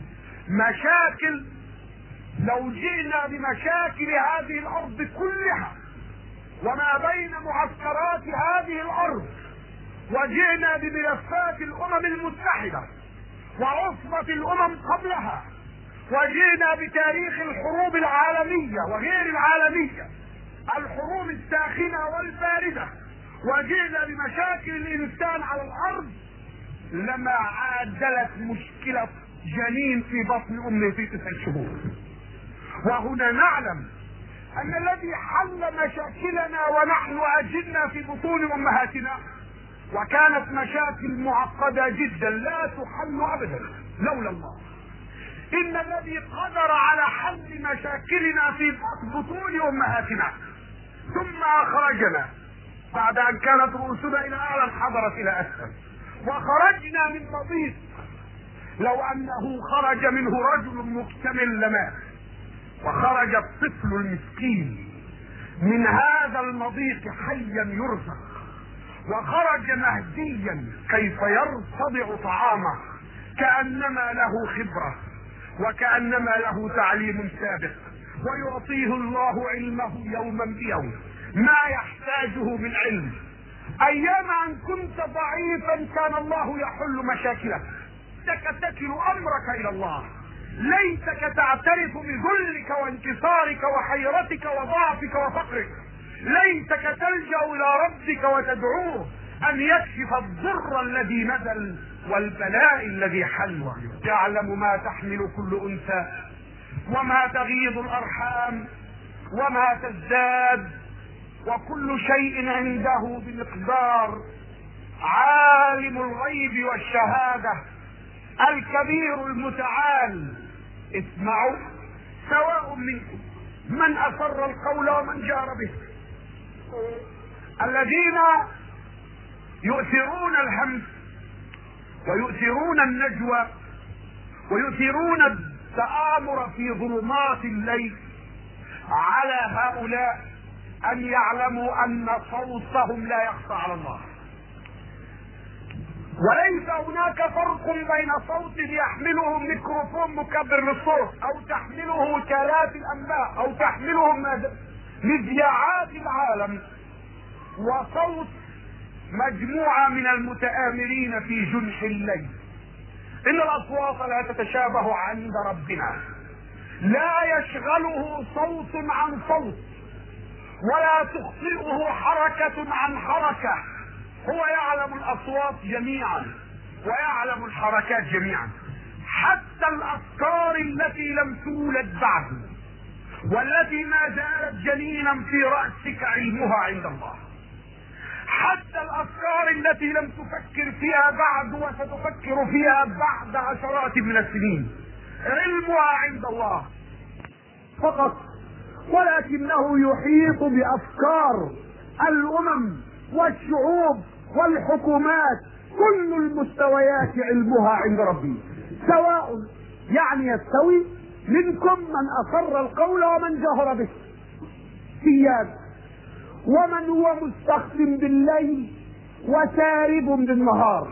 مشاكل لو جئنا بمشاكل هذه الارض كلها وما بين معسكرات هذه الارض، وجئنا بملفات الامم المتحدة وعصبة الامم قبلها، وجئنا بتاريخ الحروب العالمية وغير العالمية، الحروب الساخنة والباردة، وجئنا بمشاكل الانسان على الارض، لما عادلت مشكلة جنين في بطن امه في تسع شهور. وهنا نعلم ان الذي حل مشاكلنا ونحن اجلنا في بطون امهاتنا، وكانت مشاكل معقدة جدا لا تحل ابدا لولا الله، ان الذي قدر على حل مشاكلنا في بطون امهاتنا ثم اخرجنا بعد ان كانت رؤوسنا الى اعلى انحدرت الى اسفل، وخرجنا من مضيق لو انه خرج منه رجل مكتمل لمات، وخرج الطفل المسكين من هذا المضيق حيا يرزق، وخرج مهديا كيف يرتضع طعامه كأنما له خبرة وكأنما له تعليم سابق، ويعطيه الله علمه يوما بيوم ما يحتاجه من علم. ايام ان كنت ضعيفا كان الله يحل مشاكلك، ليتك تكل امرك الى الله، ليتك تعترف بذلك وانكسارك وحيرتك وضعفك وفقرك، ليتك تلجأ الى ربك وتدعوه ان يكشف الضر الذي نزل والبلاء الذي حل. يعلم ما تحمل كل انثى وما تغيض الارحام وما تزداد، وكل شيء عنده بمقدار. عالم الغيب والشهادة الكبير المتعال. اسمعوا، سواء منكم من أسر القول ومن جار به. الذين يؤثرون الهمس ويؤثرون النجوى ويؤثرون التآمر في ظلمات الليل، على هؤلاء أن يعلموا أن صوتهم لا يخفى على الله، وليس هناك فرق بين صوت يحمله ميكروفون مكبر للصوت او تحمله وكالات الانباء او تحمله مذياعات العالم وصوت مجموعة من المتآمرين في جنح الليل. ان الاصوات لا تتشابه عند ربنا، لا يشغله صوت عن صوت ولا تخطئه حركة عن حركة، هو يعلم الاصوات جميعا ويعلم الحركات جميعا، حتى الافكار التي لم تولد بعد والتي ما زالت جنينا في رأسك علمها عند الله، حتى الافكار التي لم تفكر فيها بعد وستفكر فيها بعد عشرات من السنين علمها عند الله فقط، ولكنه يحيط بافكار الامم والشعوب والحكومات، كل المستويات علمها عند ربي. سواء يعني يستوي منكم من اصر القول ومن جهر به سياد، ومن هو مستخف بالليل وسارب بالنهار.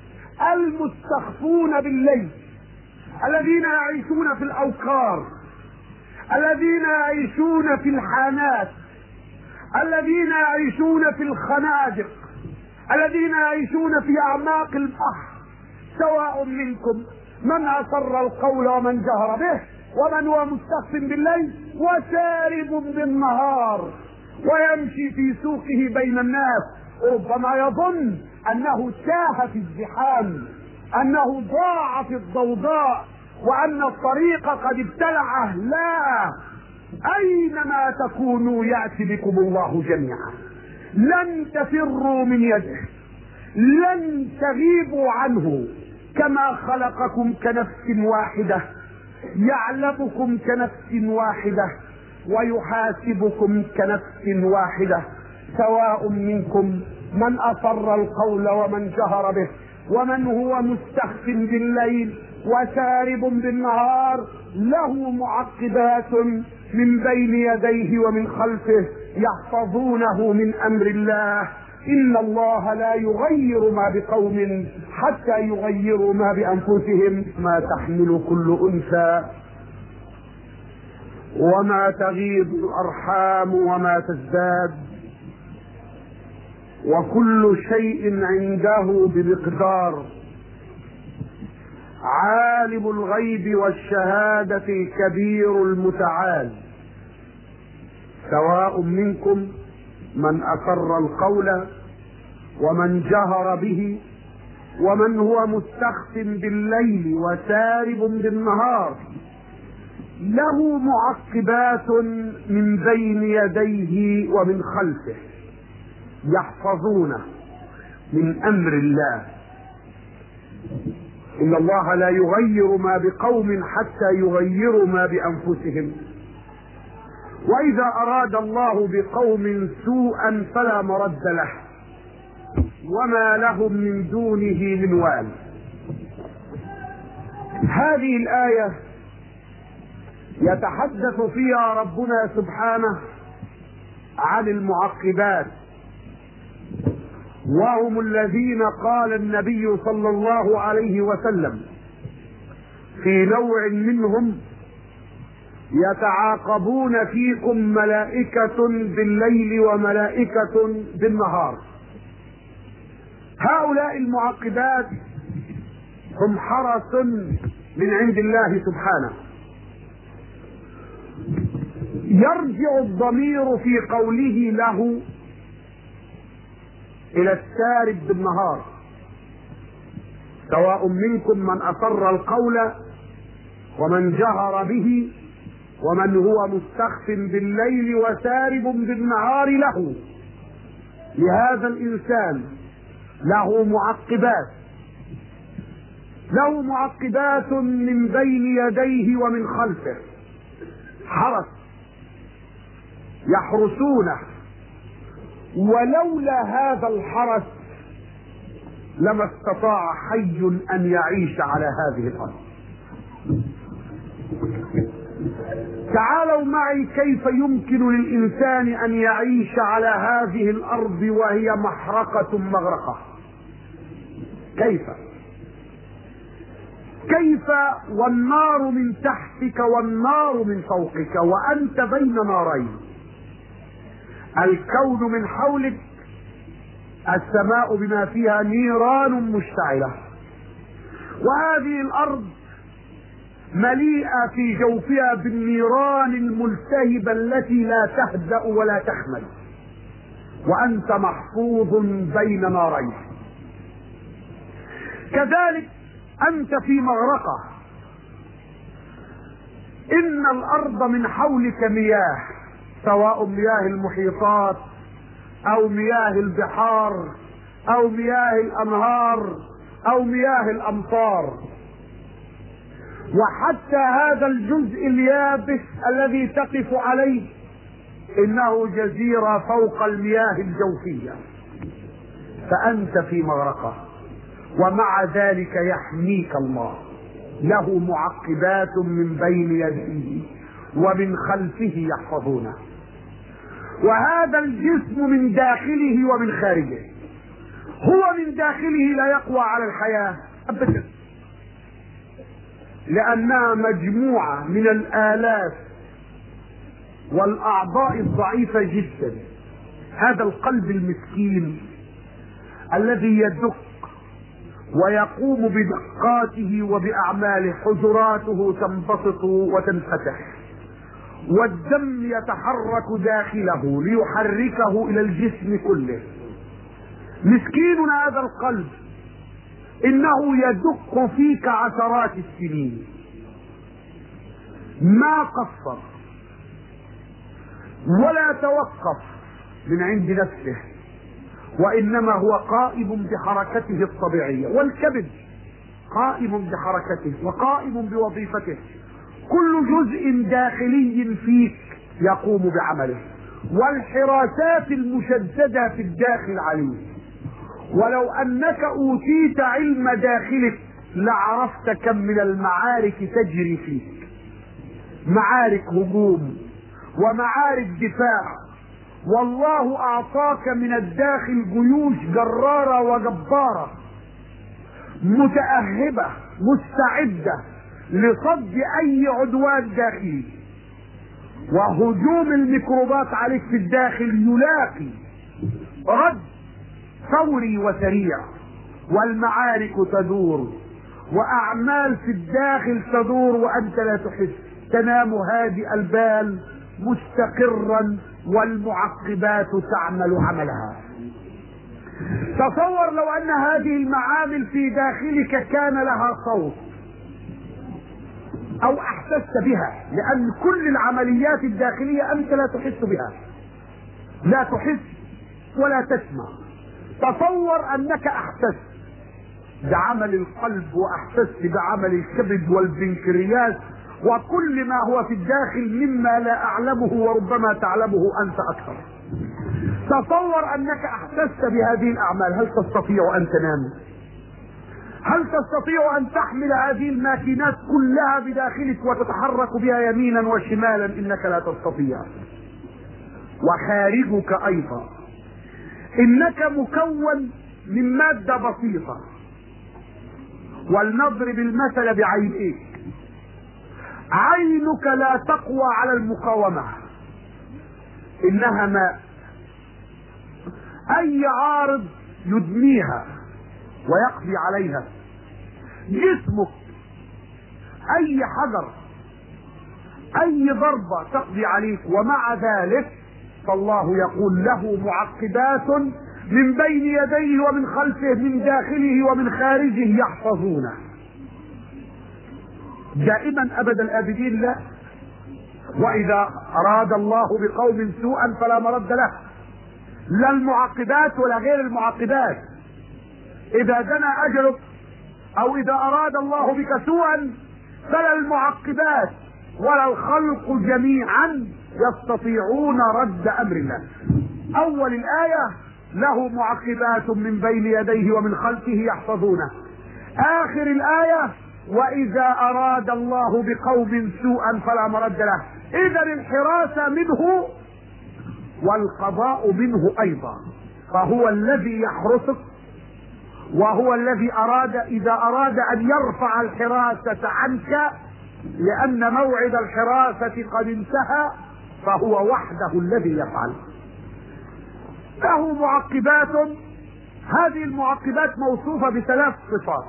المستخفون بالليل الذين يعيشون في الاوقار، الذين يعيشون في الحانات، الذين يعيشون في الخنادق، الذين يعيشون في اعماق البحر. سواء منكم من اصر القول ومن جهر به، ومن هو مستخف بالليل وسارب بالنهار، ويمشي في سوقه بين الناس، ربما يظن انه تاه في الزحام، انه ضاع في الضوضاء، وان الطريق قد ابتلعه. لا، اينما تكونوا ياتي بكم الله جميعا، لن تفروا من يده، لن تغيبوا عنه. كما خلقكم كنفس واحدة يعلمكم كنفس واحدة ويحاسبكم كنفس واحدة. سواء منكم من أصر القول ومن جهر به، ومن هو مستخف بالليل وسارب بالنهار. له معقبات من بين يديه ومن خلفه يحفظونه من أمر الله. إن الله لا يغير ما بقوم حتى يغيروا ما بأنفسهم. ما تحمل كل أنثى وما تغيض الأرحام وما تزداد، وكل شيء عنده بمقدار. عالم الغيب والشهادة الكبير المتعال. سواء منكم من أسر القول ومن جهر به، ومن هو مستخف بالليل وسارب بالنهار. له معقبات من بين يديه ومن خلفه يحفظونه من أمر الله. إن الله لا يغير ما بقوم حتى يغيروا ما بأنفسهم. وإذا أراد الله بقوم سوءا فلا مرد له، وما لهم من دونه من وال. هذه الآية يتحدث فيها ربنا سبحانه عن المعقبات، وهم الذين قال النبي صلى الله عليه وسلم في نوع منهم: يتعاقبون فيكم ملائكة بالليل وملائكة بالنهار. هؤلاء المعقبات هم حرس من عند الله سبحانه. يرجع الضمير في قوله له إلى السارب بالنهار. سواء منكم من أسر القول ومن جهر به، ومن هو مستخف بالليل وسارب بالنهار. له لهذا الإنسان له معقبات، له معقبات من بين يديه ومن خلفه، حرس يحرسونه. ولولا هذا الحرس لما استطاع حي أن يعيش على هذه الأرض. تعالوا معي كيف يمكن للإنسان أن يعيش على هذه الأرض وهي محرقة مغرقة. كيف كيف والنار من تحتك والنار من فوقك وأنت بين نارين، الكون من حولك، السماء بما فيها نيران مشتعلة، وهذه الأرض مليئة في جوفها بالنيران الملتهبة التي لا تهدأ ولا تخمد، وأنت محفوظ بين نارين. كذلك أنت في مغرقة، إن الأرض من حولك مياه، سواء مياه المحيطات أو مياه البحار أو مياه الأنهار أو مياه الأمطار، وحتى هذا الجزء اليابس الذي تقف عليه إنه جزيرة فوق المياه الجوفية، فأنت في مغرقة، ومع ذلك يحميك الله، له معقبات من بين يديه ومن خلفه يحفظونه. وهذا الجسم من داخله ومن خارجه، هو من داخله لا يقوى على الحياة أبدا، لأنها مجموعة من الآلاف والأعضاء الضعيفة جدا. هذا القلب المسكين الذي يدق ويقوم بدقاته وبأعماله، حجراته تنبسط وتنفتح، والدم يتحرك داخله ليحركه إلى الجسم كله. مسكين هذا القلب، إنه يدق فيك عشرات السنين، ما قصر ولا توقف من عند نفسه، وإنما هو قائم بحركته الطبيعية. والكبد قائم بحركته وقائم بوظيفته، كل جزء داخلي فيك يقوم بعمله، والحراسات المشددة في الداخل عليه. ولو أنك أوتيت علم داخلك لعرفت كم من المعارك تجري فيك، معارك هجوم ومعارك دفاع، والله أعطاك من الداخل جيوش جرارة وجبارة متأهبة مستعدة لصد أي عدوان داخلي. وهجوم الميكروبات عليك في الداخل يلاقي رد فوري وسريع، والمعارك تدور وأعمال في الداخل تدور وأنت لا تحس، تنام هادئ البال مستقرا والمعقبات تعمل عملها. تصور لو أن هذه المعامل في داخلك كان لها صوت أو أحسست بها، لأن كل العمليات الداخلية أنت لا تحس بها، لا تحس ولا تسمع. تصور أنك أحسست بعمل القلب وأحسست بعمل الكبد والبنكرياس وكل ما هو في الداخل مما لا أعلمه وربما تعلمه أنت أكثر. تصور أنك أحسست بهذه الأعمال، هل تستطيع أن تنام؟ هل تستطيع أن تحمل هذه الماكينات كلها بداخلك وتتحرك بها يمينا وشمالا؟ إنك لا تستطيع. وخارجك أيضا، إنك مكون من مادة بسيطة، ولنضرب المثل بعينيك. عينك لا تقوى على المقاومة، إنها ماء، أي عارض يدميها ويقضي عليها. جسمك أي حجر أي ضربة تقضي عليك، ومع ذلك فالله يقول له معقبات من بين يديه ومن خلفه من داخله ومن خارجه يحفظونه. دائما أبدا الآبدين لا. وإذا أراد الله بقوم سوءا فلا مرد له، لا المعقبات ولا غير المعقبات. إذا دنا أجلك أو إذا أراد الله بك سوءا فلا المعقبات ولا الخلق جميعا يستطيعون رد أمر الله. أول الآية له معقبات من بين يديه ومن خلفه يحفظونه. آخر الآية وإذا أراد الله بقوم سوءا فلا مرد له. إذا الحراسة منه والقضاء منه أيضا، فهو الذي يحرسك وهو الذي أراد إذا أراد أن يرفع الحراسة عنك لأن موعد الحراسة قد انتهى فهو وحده الذي يفعل. له معقبات، هذه المعقبات موصوفة بثلاث صفات: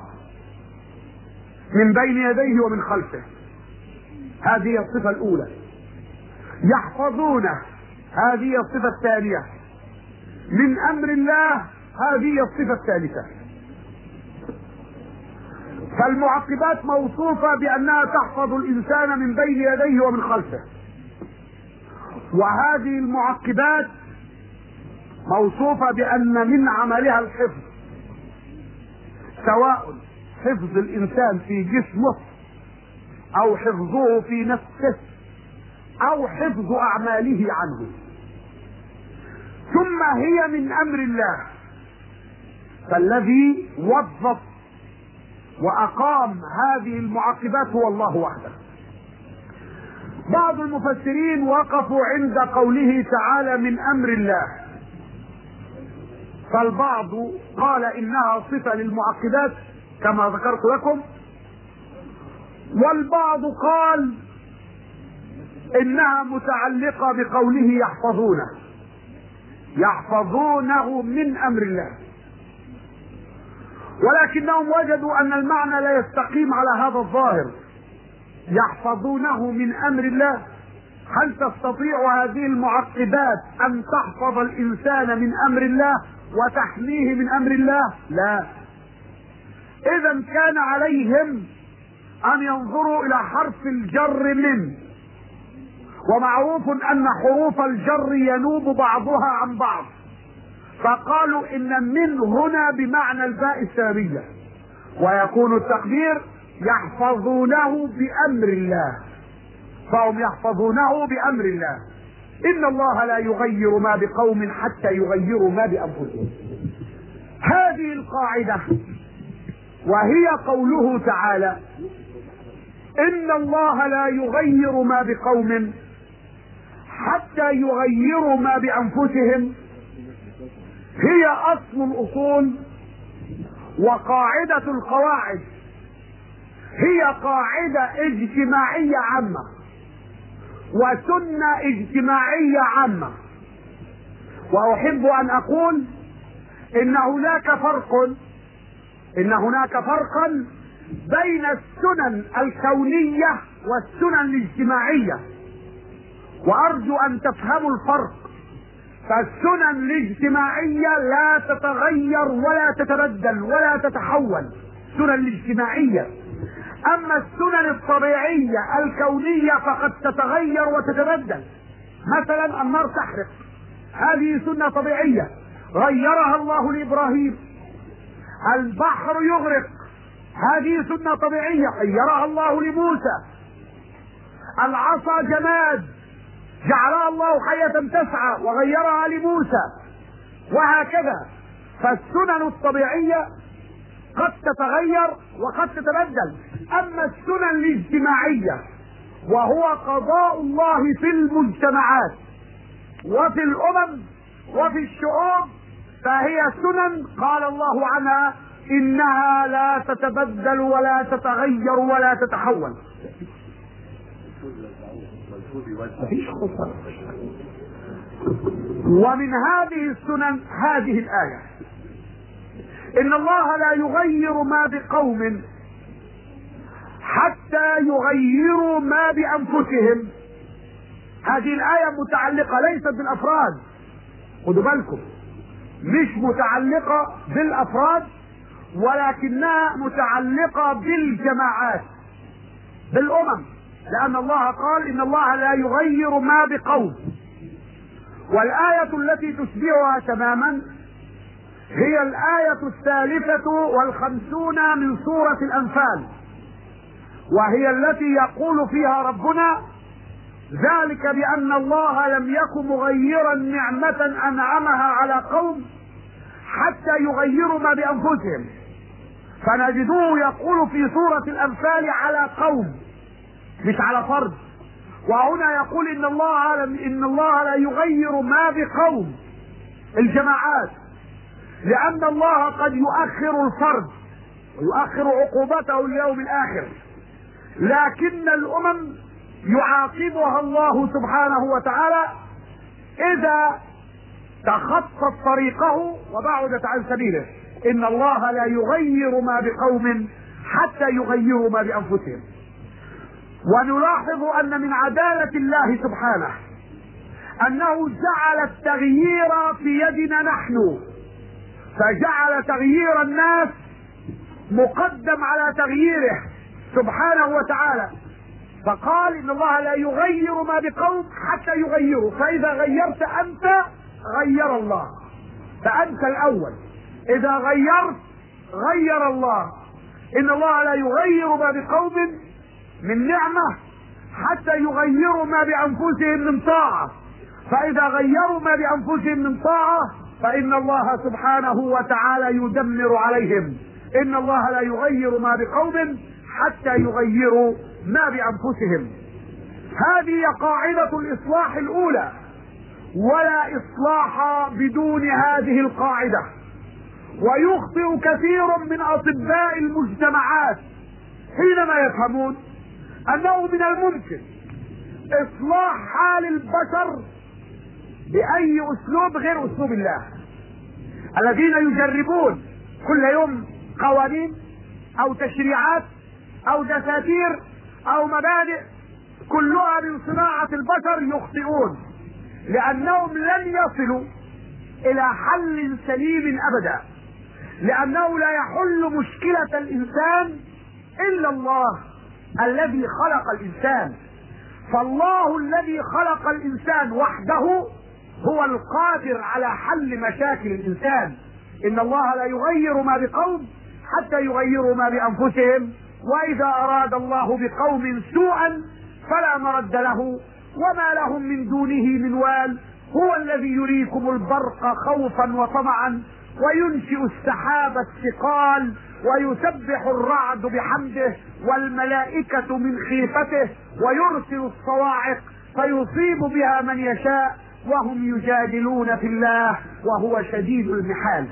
من بين يديه ومن خلفه، هذه الصفة الأولى. يحفظونه، هذه الصفة الثانية. من أمر الله، هذه الصفة الثالثة. فالمعقبات موصوفة بأنها تحفظ الإنسان من بين يديه ومن خلفه، وهذه المعقبات موصوفة بأن من عملها الحفظ، سواء حفظ الإنسان في جسمه أو حفظه في نفسه أو حفظ أعماله عنه. ثم هي من أمر الله، فالذي وظف وأقام هذه المعقبات هو الله وحده. بعض المفسرين وقفوا عند قوله تعالى من أمر الله، فالبعض قال إنها صفة للمعقبات كما ذكرت لكم، والبعض قال إنها متعلقة بقوله يحفظونه، يحفظونه من أمر الله. ولكنهم وجدوا أن المعنى لا يستقيم على هذا الظاهر، يحفظونه من أمر الله. هل تستطيع هذه المعقبات أن تحفظ الإنسان من أمر الله وتحميه من أمر الله؟ لا. إذا كان عليهم أن ينظروا إلى حرف الجر من، ومعروف أن حروف الجر ينوب بعضها عن بعض، فقالوا إن من هنا بمعنى الباء السببية، ويكون التقدير يحفظونه بأمر الله، فهم يحفظونه بأمر الله. إن الله لا يغير ما بقوم حتى يغيروا ما بأنفسهم. هذه القاعدة وهي قوله تعالى إن الله لا يغير ما بقوم حتى يغيروا ما بأنفسهم، هي أصل الأصول وقاعدة القواعد، هي قاعدة اجتماعية عامة وسنة اجتماعية عامة. وأحب أن أقول إن هناك فرق إن هناك فرقا بين السنن الكونية والسنن الاجتماعية، وأرجو أن تفهموا الفرق. فالسنن الاجتماعية لا تتغير ولا تتبدل ولا تتحول، السنن الاجتماعية. أما السنن الطبيعية الكونية فقد تتغير وتتبدل. مثلا النار تحرق، هذه سنة طبيعية غيرها الله لإبراهيم. البحر يغرق، هذه سنة طبيعية غيرها الله لموسى. العصا جماد جعلها الله حية تسعى وغيرها لموسى، وهكذا. فالسنن الطبيعية قد تتغير وقد تتبدل. أما السنن الاجتماعية وهو قضاء الله في المجتمعات وفي الأمم وفي الشعوب، فهي سنن قال الله عنها إنها لا تتبدل ولا تتغير ولا تتحول. ومن هذه السنن هذه الآية إن الله لا يغير ما بقوم حتى يغيروا ما بأنفسهم. هذه الآية متعلقة ليست بالأفراد، خدوا بالكم، مش متعلقة بالأفراد ولكنها متعلقة بالجماعات، بالأمم، لأن الله قال إن الله لا يغير ما بقوم. والآية التي تشبهها تماما هي الآية الثالثة والخمسون من سورة الأنفال، وهي التي يقول فيها ربنا ذلك بأن الله لم يكن مغيرا نعمة أنعمها على قوم حتى يغيروا ما بأنفسهم. فنجدوه يقول في سورة الأنفال على قوم مش على فرد، وهنا يقول إن الله إن الله لا يغير ما بقوم، الجماعات. لأن الله قد يؤخر الفرد ويؤخر عقوبته اليوم الآخر، لكن الأمم يعاقبها الله سبحانه وتعالى إذا تخطت طريقه وبعدت عن سبيله. إن الله لا يغير ما بقوم حتى يغيروا ما بأنفسهم. ونلاحظ أن من عدالة الله سبحانه أنه جعل التغيير في يدنا نحن، فجعل تغيير الناس مقدم على تغييره سبحانه وتعالى، فقال إن الله لا يغير ما بقوم حتى يغيروا، فإذا غيرت أنت غير الله، فأنت الأول. إذا غيرت غير الله. إن الله لا يغير ما بقوم من نعمة حتى يغيروا ما بأنفسهم من طاعة، فإذا غيروا ما بأنفسهم من طاعة فإن الله سبحانه وتعالى يدمر عليهم. إن الله لا يغير ما بقوم حتى يغيروا ما بأنفسهم. هذه قاعدة الإصلاح الأولى، ولا إصلاح بدون هذه القاعدة. ويخطئ كثير من أطباء المجتمعات حينما يفهمون أنه من الممكن إصلاح حال البشر بأي أسلوب غير أسلوب الله. الذين يجربون كل يوم قوانين أو تشريعات أو دساتير أو مبادئ كلها من صناعة البشر يخطئون، لأنهم لن يصلوا إلى حل سليم أبدا، لأنه لا يحل مشكلة الإنسان إلا الله الذي خلق الإنسان. فالله الذي خلق الإنسان وحده هو القادر على حل مشاكل الإنسان. إن الله لا يغير ما بقوم حتى يغيروا ما بأنفسهم، وإذا أراد الله بقوم سوءا فلا مرد له وما لهم من دونه من وال. هو الذي يريكم البرق خوفا وطمعا وينشئ السحاب الثقال ويسبح الرعد بحمده والملائكة من خيفته ويرسل الصواعق فيصيب بها من يشاء وهم يجادلون في الله وهو شديد المحال.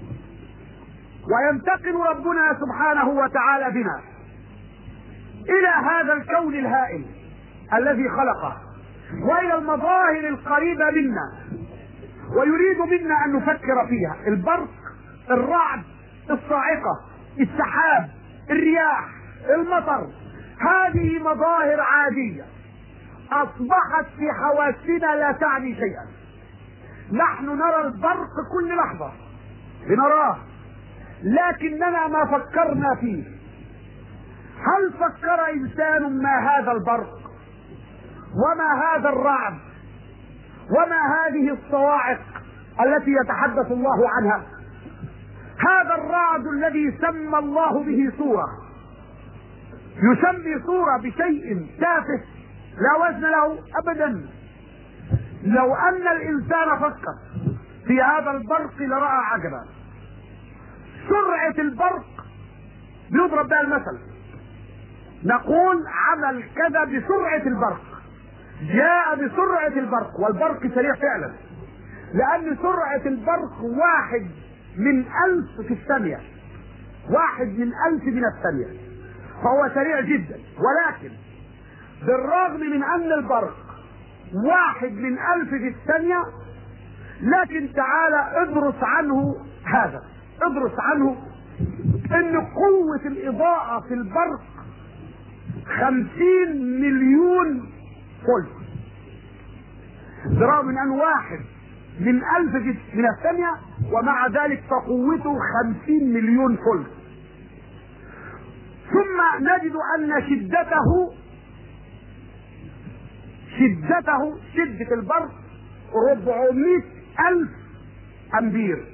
وينتقل ربنا سبحانه وتعالى بنا إلى هذا الكون الهائل الذي خلقه وإلى المظاهر القريبة منا، ويريد منا أن نفكر فيها. البرق، الرعد، الصاعقة، السحاب، الرياح، المطر، هذه مظاهر عادية أصبحت في حواسنا لا تعني شيئا. نحن نرى البرق كل لحظة بنراه، لكننا ما فكرنا فيه. هل فكر إنسان ما هذا البرق وما هذا الرعد وما هذه الصواعق التي يتحدث الله عنها؟ هذا الرعد الذي سمى الله به سورة، يسمي سورة بشيء تافه لا وزن له أبدا. لو أن الإنسان فكر في هذا البرق لرأى عجبا. سرعة البرق يضرب بها المثل، نقول عمل كذا بسرعة البرق، جاء بسرعة البرق، والبرق سريع فعلا، لأن سرعة البرق واحد من ألف في الثانية، واحد من ألف من الثانية، فهو سريع جدا. ولكن بالرغم من أن البرق واحد من ألف في الثانية، لكن تعالى ادرس عنه هذا، ادرس عنه ان قوة الإضاءة في البرق خمسين مليون فولت، برغم من أنه واحد من ألف من الثانية، ومع ذلك فقوته خمسين مليون فولت. ثم نجد أن شدته شدته شدة البرق أربعمائة ألف أمبير.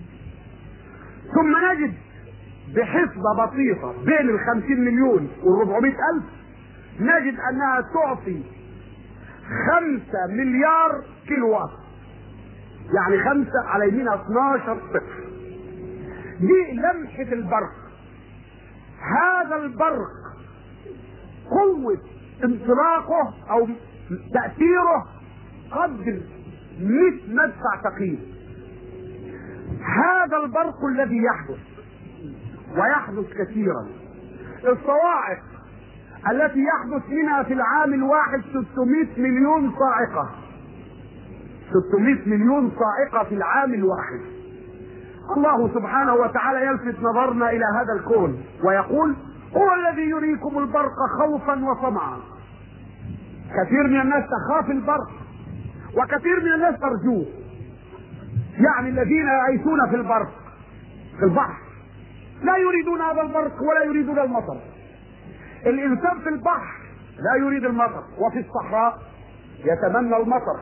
ثم نجد بحسبة بسيطة بين الخمسين مليون والربعمائة ألف، نجد أنها تعطي خمسة مليار كيلو وات، يعني خمسة على يمينها اثناشر صفر. دي لمحة البرق. هذا البرق قوة انطلاقه أو تأثيره قدر مئة مدفع ثقيل. هذا البرق الذي يحدث ويحدث كثيرا، الصواعق التي يحدث منها في العام الواحد ستمائة مليون صاعقة، ستمائة مليون صاعقة في العام الواحد. الله سبحانه وتعالى يلفت نظرنا إلى هذا الكون ويقول: هو الذي يريكم البرق خوفا وطمعا. كثير من الناس تخاف البرق وكثير من الناس ترجوه، يعني الذين يعيشون في البرق في البحر لا يريدون هذا البرق ولا يريدون المطر. الإنسان في البحر لا يريد المطر، وفي الصحراء يتمنى المطر.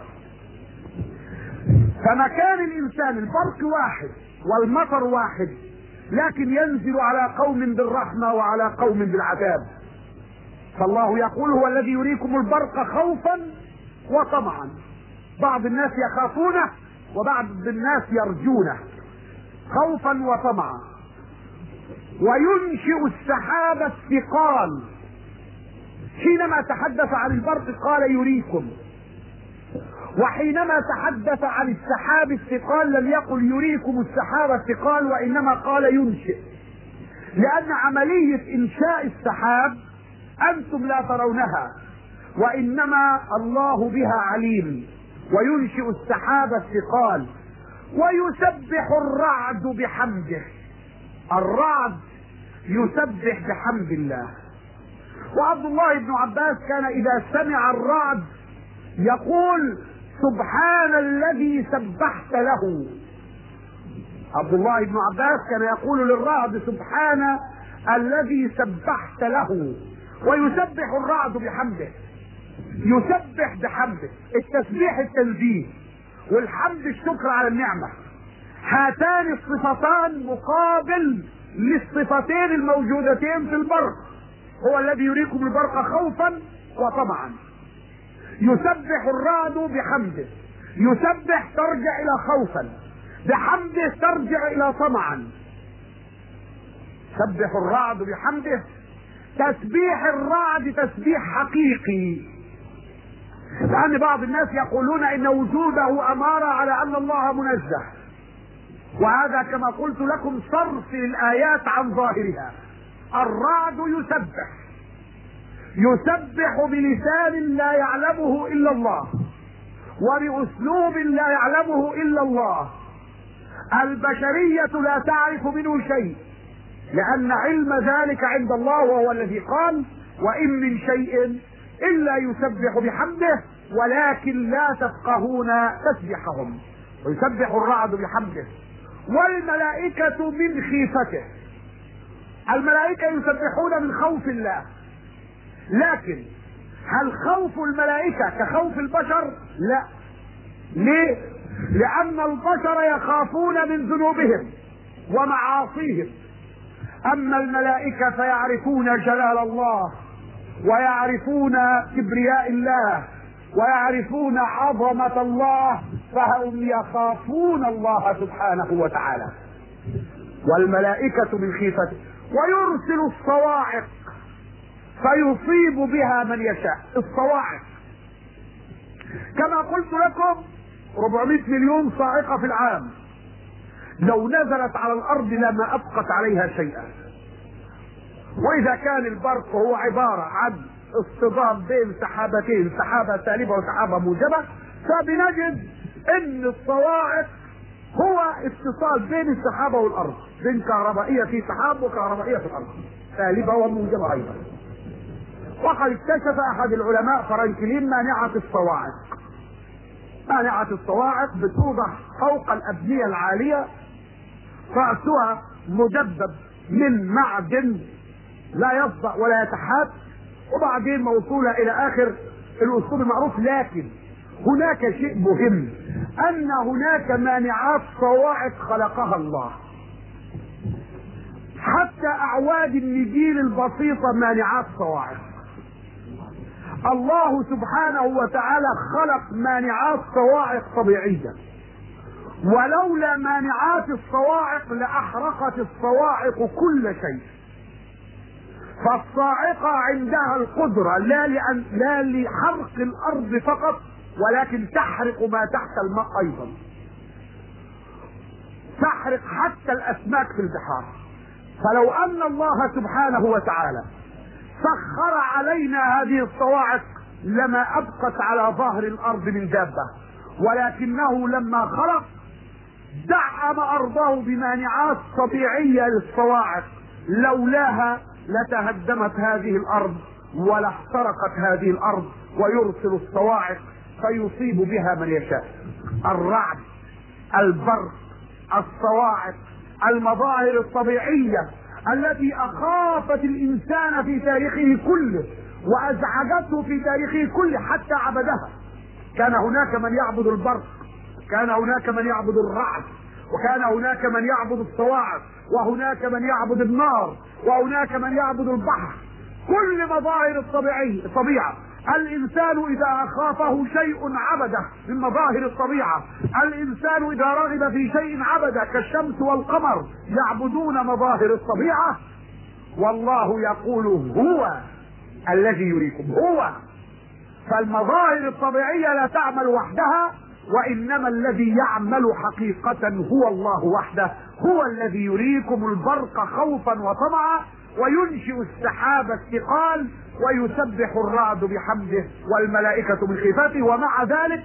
فمكان الإنسان البرق واحد والمطر واحد، لكن ينزل على قوم بالرحمة وعلى قوم بالعذاب. فالله يقول: هو الذي يريكم البرق خوفا وطمعا. بعض الناس يخافونه وبعض الناس يرجونه، خوفا وطمعا. وينشئ السحاب الثقال. حينما تحدث عن البرق قال يريكم، وحينما تحدث عن السحاب الثقال لم يقل يريكم السحاب الثقال، وإنما قال ينشئ، لأن عملية إنشاء السحاب أنتم لا ترونها وإنما الله بها عليم. وينشئ السحاب الثقال ويسبح الرعد بحمده. الرعد يسبح بحمد الله. وعبد الله بن عباس كان إذا سمع الرعد يقول: سبحان الذي سبحت له. عبد الله بن عباس كان يقول للرعد: سبحان الذي سبحت له. ويسبح الرعد بحمده، يسبح بحمده. التسبيح التنزيه، والحمد الشكر على النعمة. هاتان الصفتان مقابل للصفتين الموجودتين في البرق. هو الذي يريكم البرق خوفا وطمعا. يسبح الرعد بحمده، يسبح ترجع الى خوفا، بحمده ترجع الى طمعا. سبح الرعد بحمده. تسبيح الرعد تسبيح حقيقي، لأن بعض الناس يقولون إن وجوده أمارة على أن الله منزه، وهذا كما قلت لكم صرف الآيات عن ظاهرها. الرعد يسبح، يسبح بلسان لا يعلمه إلا الله وبأسلوب لا يعلمه إلا الله. البشرية لا تعرف منه شيء، لأن علم ذلك عند الله، وهو الذي قال: وإن من شيء إلا يسبح بحمده ولكن لا تفقهون تسبحهم. ويسبح الرعد بحمده. والملائكة من خيفته. الملائكة يسبحون من خوف الله، لكن هل خوف الملائكة كخوف البشر؟ لا. ليه؟ لأن البشر يخافون من ذنوبهم ومعاصيهم، أما الملائكة فيعرفون جلال الله ويعرفون كبرياء الله ويعرفون عظمة الله، فهم يخافون الله سبحانه وتعالى. والملائكة من خيفته. ويرسل الصواعق فيصيب بها من يشاء. الصواعق كما قلت لكم أربعمائة مليون صاعقة في العام، لو نزلت على الأرض لما أبقت عليها شيئا. وإذا كان البرق هو عبارة عن اصطدام بين سحابتين، سحابة سالبة وسحابة موجبة، فبنجد ان الصواعق هو اتصال بين السحابة والأرض، بين كهربائية في سحاب وكهربائية في الأرض، سالبة وموجبة أيضا. وقد اكتشف أحد العلماء فرانكلين مانعة الصواعق. مانعة الصواعق بتوضع فوق الأبنية العالية، رأسها مدبب من معدن لا يصدأ ولا يتحات، وبعدين موصولة إلى آخر الأسلوب المعروف. لكن هناك شيء مهم، أن هناك مانعات صواعق خلقها الله. حتى أعواد النجيل البسيطة مانعات صواعق. الله سبحانه وتعالى خلق مانعات صواعق طبيعية، ولولا مانعات الصواعق لأحرقت الصواعق كل شيء. فالصاعقة عندها القدرة لا لأن لا لحرق الأرض فقط، ولكن تحرق ما تحت الماء أيضا. ويحرق حتى الاسماك في البحار. فلو ان الله سبحانه وتعالى سخر علينا هذه الصواعق لما ابقت على ظهر الارض من دابة، ولكنه لما خلق دعم ارضه بمانعات طبيعية للصواعق، لولاها لتهدمت هذه الارض ولاحترقت هذه الارض، ويرسل الصواعق فيصيب بها من يشاء. الرعد، البرق، الصواعق، المظاهر الطبيعية التي اخافت الانسان في تاريخه كله وازعجته في تاريخه كله حتى عبدها. كان هناك من يعبد البرق، كان هناك من يعبد الرعد، وكان هناك من يعبد الصواعق، وهناك من يعبد النار، وهناك من يعبد البحر. كل مظاهر الطبيعية الطبيعة الانسان اذا اخافه شيء عبده من مظاهر الطبيعة. الانسان اذا رغب في شيء عبده كالشمس والقمر، يعبدون مظاهر الطبيعة. والله يقول هو الذي يريكم، هو. فالمظاهر الطبيعية لا تعمل وحدها، وانما الذي يعمل حقيقة هو الله وحده. هو الذي يريكم البرق خوفا وطمعا، وينشئ السحاب الثقال، ويسبح الرعد بحمده والملائكة من خيفته. ومع ذلك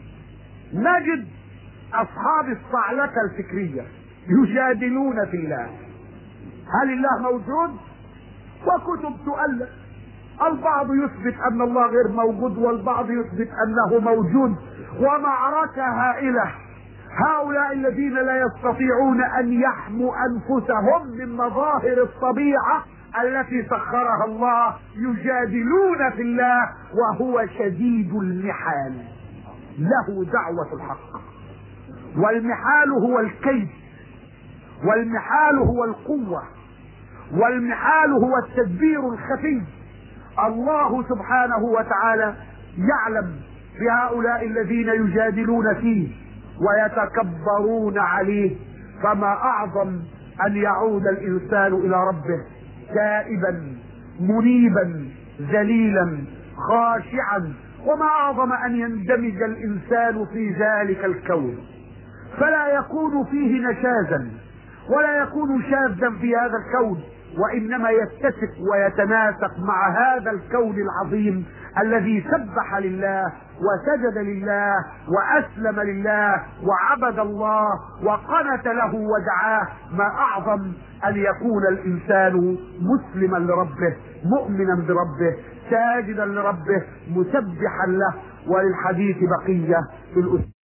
نجد اصحاب الصعلكة الفكرية يجادلون في الله. هل الله موجود؟ وكتب تؤلف، البعض يثبت ان الله غير موجود، والبعض يثبت انه موجود، ومعركة هائلة. هؤلاء الذين لا يستطيعون ان يحموا انفسهم من مظاهر الطبيعة التي سخرها الله يجادلون في الله، وهو شديد المحال، له دعوة الحق. والمحال هو الكيد، والمحال هو القوة، والمحال هو التدبير الخفي. الله سبحانه وتعالى يعلم بهؤلاء الذين يجادلون فيه ويتكبرون عليه. فما اعظم ان يعود الانسان الى ربه تائبا منيبا ذليلا خاشعا، وما اعظم ان يندمج الانسان في ذلك الكون، فلا يكون فيه نشازا ولا يكون شاذا في هذا الكون، وانما يتسق ويتناسق مع هذا الكون العظيم الذي سبح لله وسجد لله واسلم لله وعبد الله وقنت له ودعاه. ما اعظم ان يكون الانسان مسلما لربه، مؤمنا بربه، ساجدا لربه، مسبحا له. وللحديث بقية في الأسبوع.